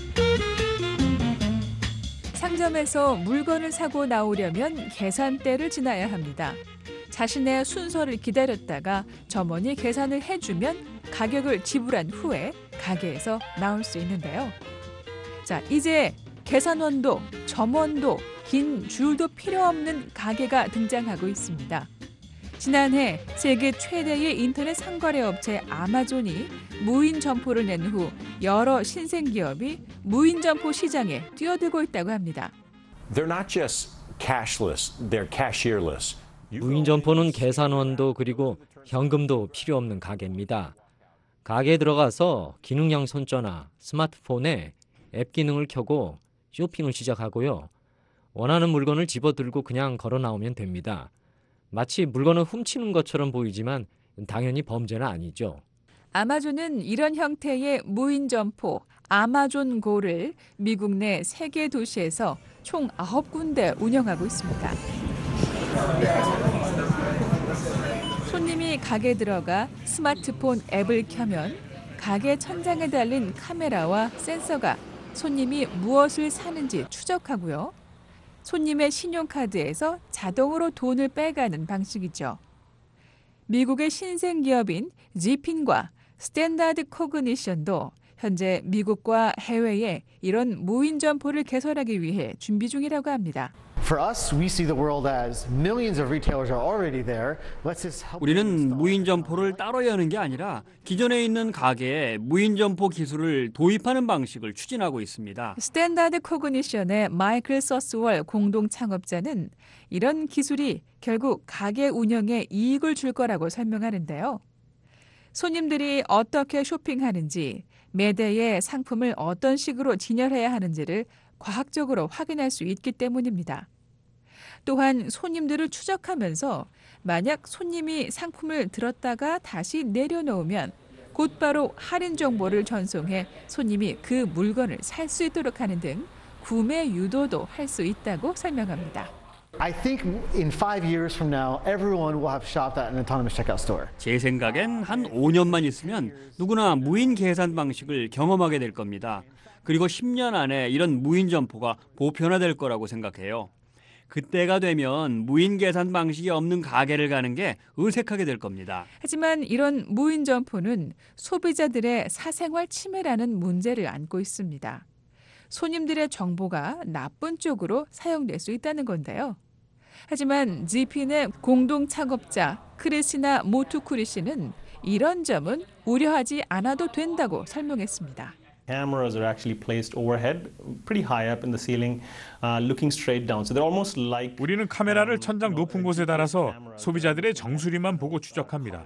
상점에서 물건을 사고 나오려면 계산대를 지나야 합니다. 자신의 순서를 기다렸다가 점원이 계산을 해주면 가격을 지불한 후에 가게에서 나올 수 있는데요. 자, 이제 계산원도 점원도 긴 줄도 필요 없는 가게가 등장하고 있습니다. 지난해 세계 최대의 인터넷 상거래 업체 아마존이 무인 점포를 낸 후 여러 신생 기업이 무인 점포 시장에 뛰어들고 있다고 합니다. They're not just cashless, they're cashierless. 무인 점포는 계산원도 그리고 현금도 필요 없는 가게입니다. 가게에 들어가서 기능형 손전화, 스마트폰에 앱 기능을 켜고 쇼핑을 시작하고요. 원하는 물건을 집어들고 그냥 걸어 나오면 됩니다. 마치 물건을 훔치는 것처럼 보이지만 당연히 범죄는 아니죠. 아마존은 이런 형태의 무인 점포 아마존고를 미국 내 3개 도시에서 총 9군데 운영하고 있습니다. 손님이 가게에 들어가 스마트폰 앱을 켜면 가게 천장에 달린 카메라와 센서가 손님이 무엇을 사는지 추적하고요. 손님의 신용카드에서 자동으로 돈을 빼가는 방식이죠. 미국의 신생 기업인 지핀과 스탠다드 코그니션도 현재 미국과 해외에 이런 무인 점포를 개설하기 위해 준비 중이라고 합니다. For us, we see the world as millions of retailers are already there. Let's just help. 우리는 무인 점포를 따로 여는 게 아니라 기존에 있는 가게에 무인 점포 기술을 도입하는 방식을 추진하고 있습니다. 스탠다드 코그니션의 마이클 서스월 공동 창업자는 이런 기술이 결국 가게 운영에 이익을 줄 거라고 설명하는데요. 손님들이 어떻게 쇼핑하는지, 매대의 상품을 어떤 식으로 진열해야 하는지를 과학적으로 확인할 수 있기 때문입니다. 또한 손님들을 추적하면서 만약 손님이 상품을 들었다가 다시 내려놓으면 곧바로 할인 정보를 전송해 손님이 그 물건을 살 수 있도록 하는 등 구매 유도도 할 수 있다고 설명합니다. I think in 5 years from now, everyone will have shopped at an autonomous checkout store. 제 생각엔 한 5년만 있으면 누구나 무인 계산 방식을 경험하게 될 겁니다. 그리고 10년 안에 이런 무인 점포가 보편화될 거라고 생각해요. 그때가 되면 무인 계산 방식이 없는 가게를 가는 게 어색하게 될 겁니다. 하지만 이런 무인 점포는 소비자들의 사생활 침해라는 문제를 안고 있습니다. 손님들의 정보가 나쁜 쪽으로 사용될 수 있다는 건데요. 하지만 지핀의 공동 창업자 크리시나 모투쿠리 씨는 이런 점은 우려하지 않아도 된다고 설명했습니다. Cameras are actually placed overhead, pretty high up in the ceiling, looking straight down. So they're almost like. 우리는 카메라를 천장 높은 곳에 달아서 소비자들의 정수리만 보고 추적합니다.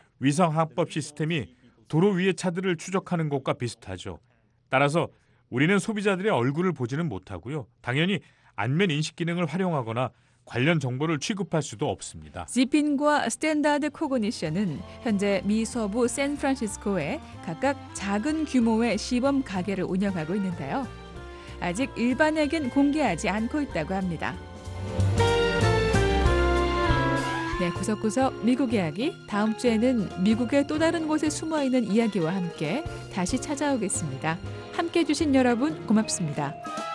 위성학법 시스템이 도로 위의 차들을 추적하는 것과 비슷하죠. 따라서 우리는 소비자들의 얼굴을 보지는 못하고요. 당연히 안면 인식 기능을 활용하거나 관련 정보를 취급할 수도 없습니다. 지핀과 스탠다드 코그니션은 현재 미 서부 샌프란시스코에 각각 작은 규모의 시범 가게를 운영하고 있는데요. 아직 일반에겐 공개하지 않고 있다고 합니다. 네, 구석구석 미국 이야기. 다음 주에는 미국의 또 다른 곳에 숨어있는 이야기와 함께 다시 찾아오겠습니다. 함께해 주신 여러분 고맙습니다.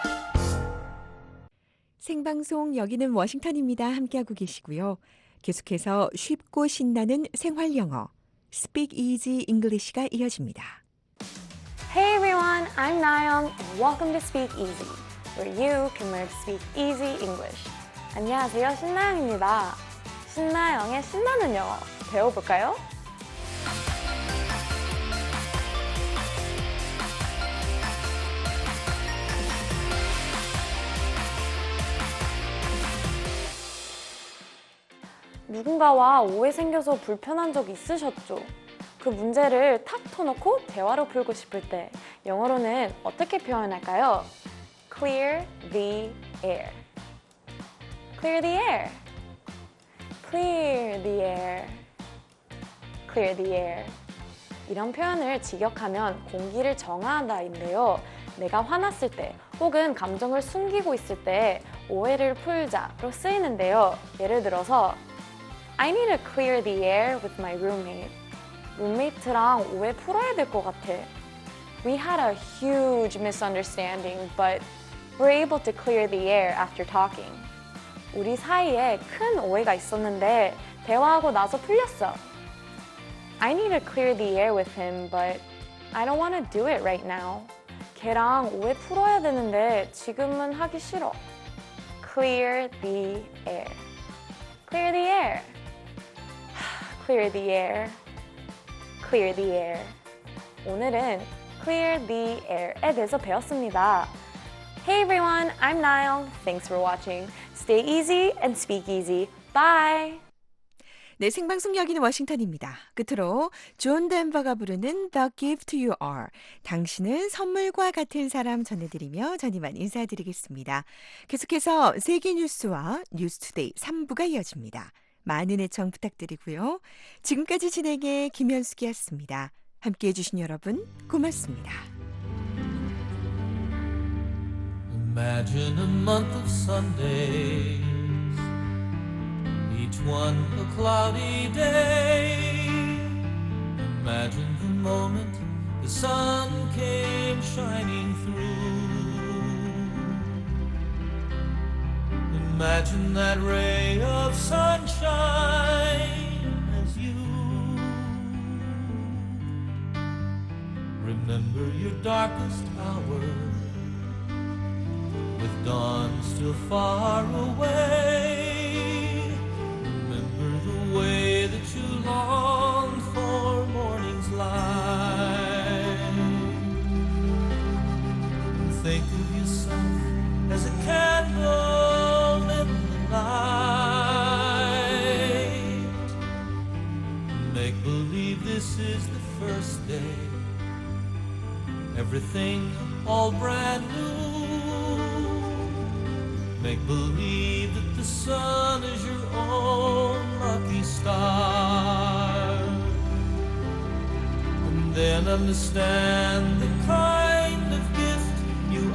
생방송 여기는 워싱턴입니다. 함께하고 계시고요. 계속해서 쉽고 신나는 생활 영어 Speak Easy English가 이어집니다. Hey everyone, I'm Nayoung and welcome to Speak Easy, where you can learn to speak easy English. 안녕하세요, 신나영입니다. 신나영의 신나는 영어 배워볼까요? 누군가와 오해 생겨서 불편한 적 있으셨죠? 그 문제를 탁 터놓고 대화로 풀고 싶을 때 영어로는 어떻게 표현할까요? Clear the air. Clear the air. Clear the air. Clear the air. 이런 표현을 직역하면 공기를 정화한다인데요. 내가 화났을 때 혹은 감정을 숨기고 있을 때 오해를 풀자로 쓰이는데요. 예를 들어서 I need to clear the air with my roommate. 룸메이트랑 오해 풀어야 될 것 같아. We had a huge misunderstanding, but we're able to clear the air after talking. 우리 사이에 큰 오해가 있었는데 대화하고 나서 풀렸어. I need to clear the air with him, but I don't want to do it right now. 걔랑 오해 풀어야 되는데 지금은 하기 싫어. Clear the air. Clear the air. Clear the air. Clear the air. 오늘은 clear the air에 대해서 배웠습니다. Hey everyone, I'm Nayoung. Thanks for watching. Stay easy and speak easy. Bye! 네, 생방송 여기는 워싱턴입니다. 끝으로 존 덴버가 부르는 The Gift You Are, 당신은 선물과 같은 사람 전해드리며 전 이만 인사드리겠습니다. 계속해서 세계 뉴스와 뉴스투데이 3부가 이어집니다. 많은 애청 부탁드리고요. 지금까지 진행의 김현숙이었습니다. 함께해 주신 여러분 고맙습니다. Imagine a month of Sundays, each one a cloudy day. Imagine the moment the sun came shining through. Imagine that ray of sunshine as you remember your darkest hour, with dawn still far away. Remember the way that you longed for morning's light. And think of yourself as a candle in the night. Make believe this is the first day, everything all brand new. Make believe that the sun is your own lucky star. And then understand the kind of gift you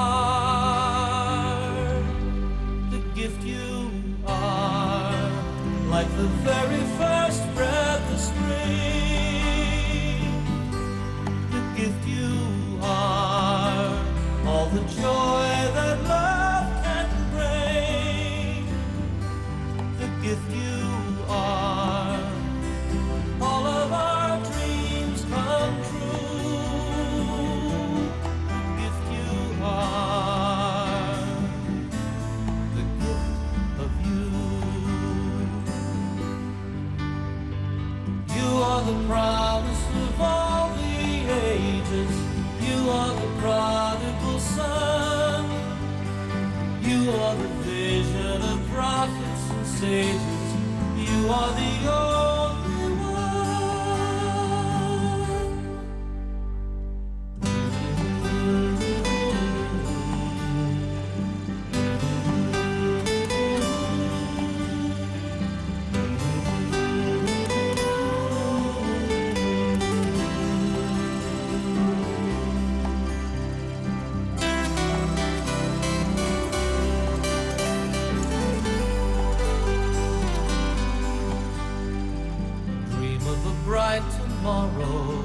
are. The gift you are, like the very first breath of spring. The gift you are, all the joy that love can bring. The gift you are, all of our dreams come true. The gift you are, the gift of you. You are the promise of all the ages. You are the prodigal son. You are the vision of prophets and sages. You are the only one. bright tomorrow.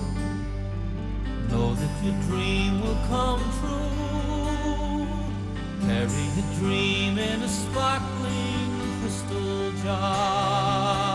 Know that your dream will come true. Carry your dream in a sparkling crystal jar.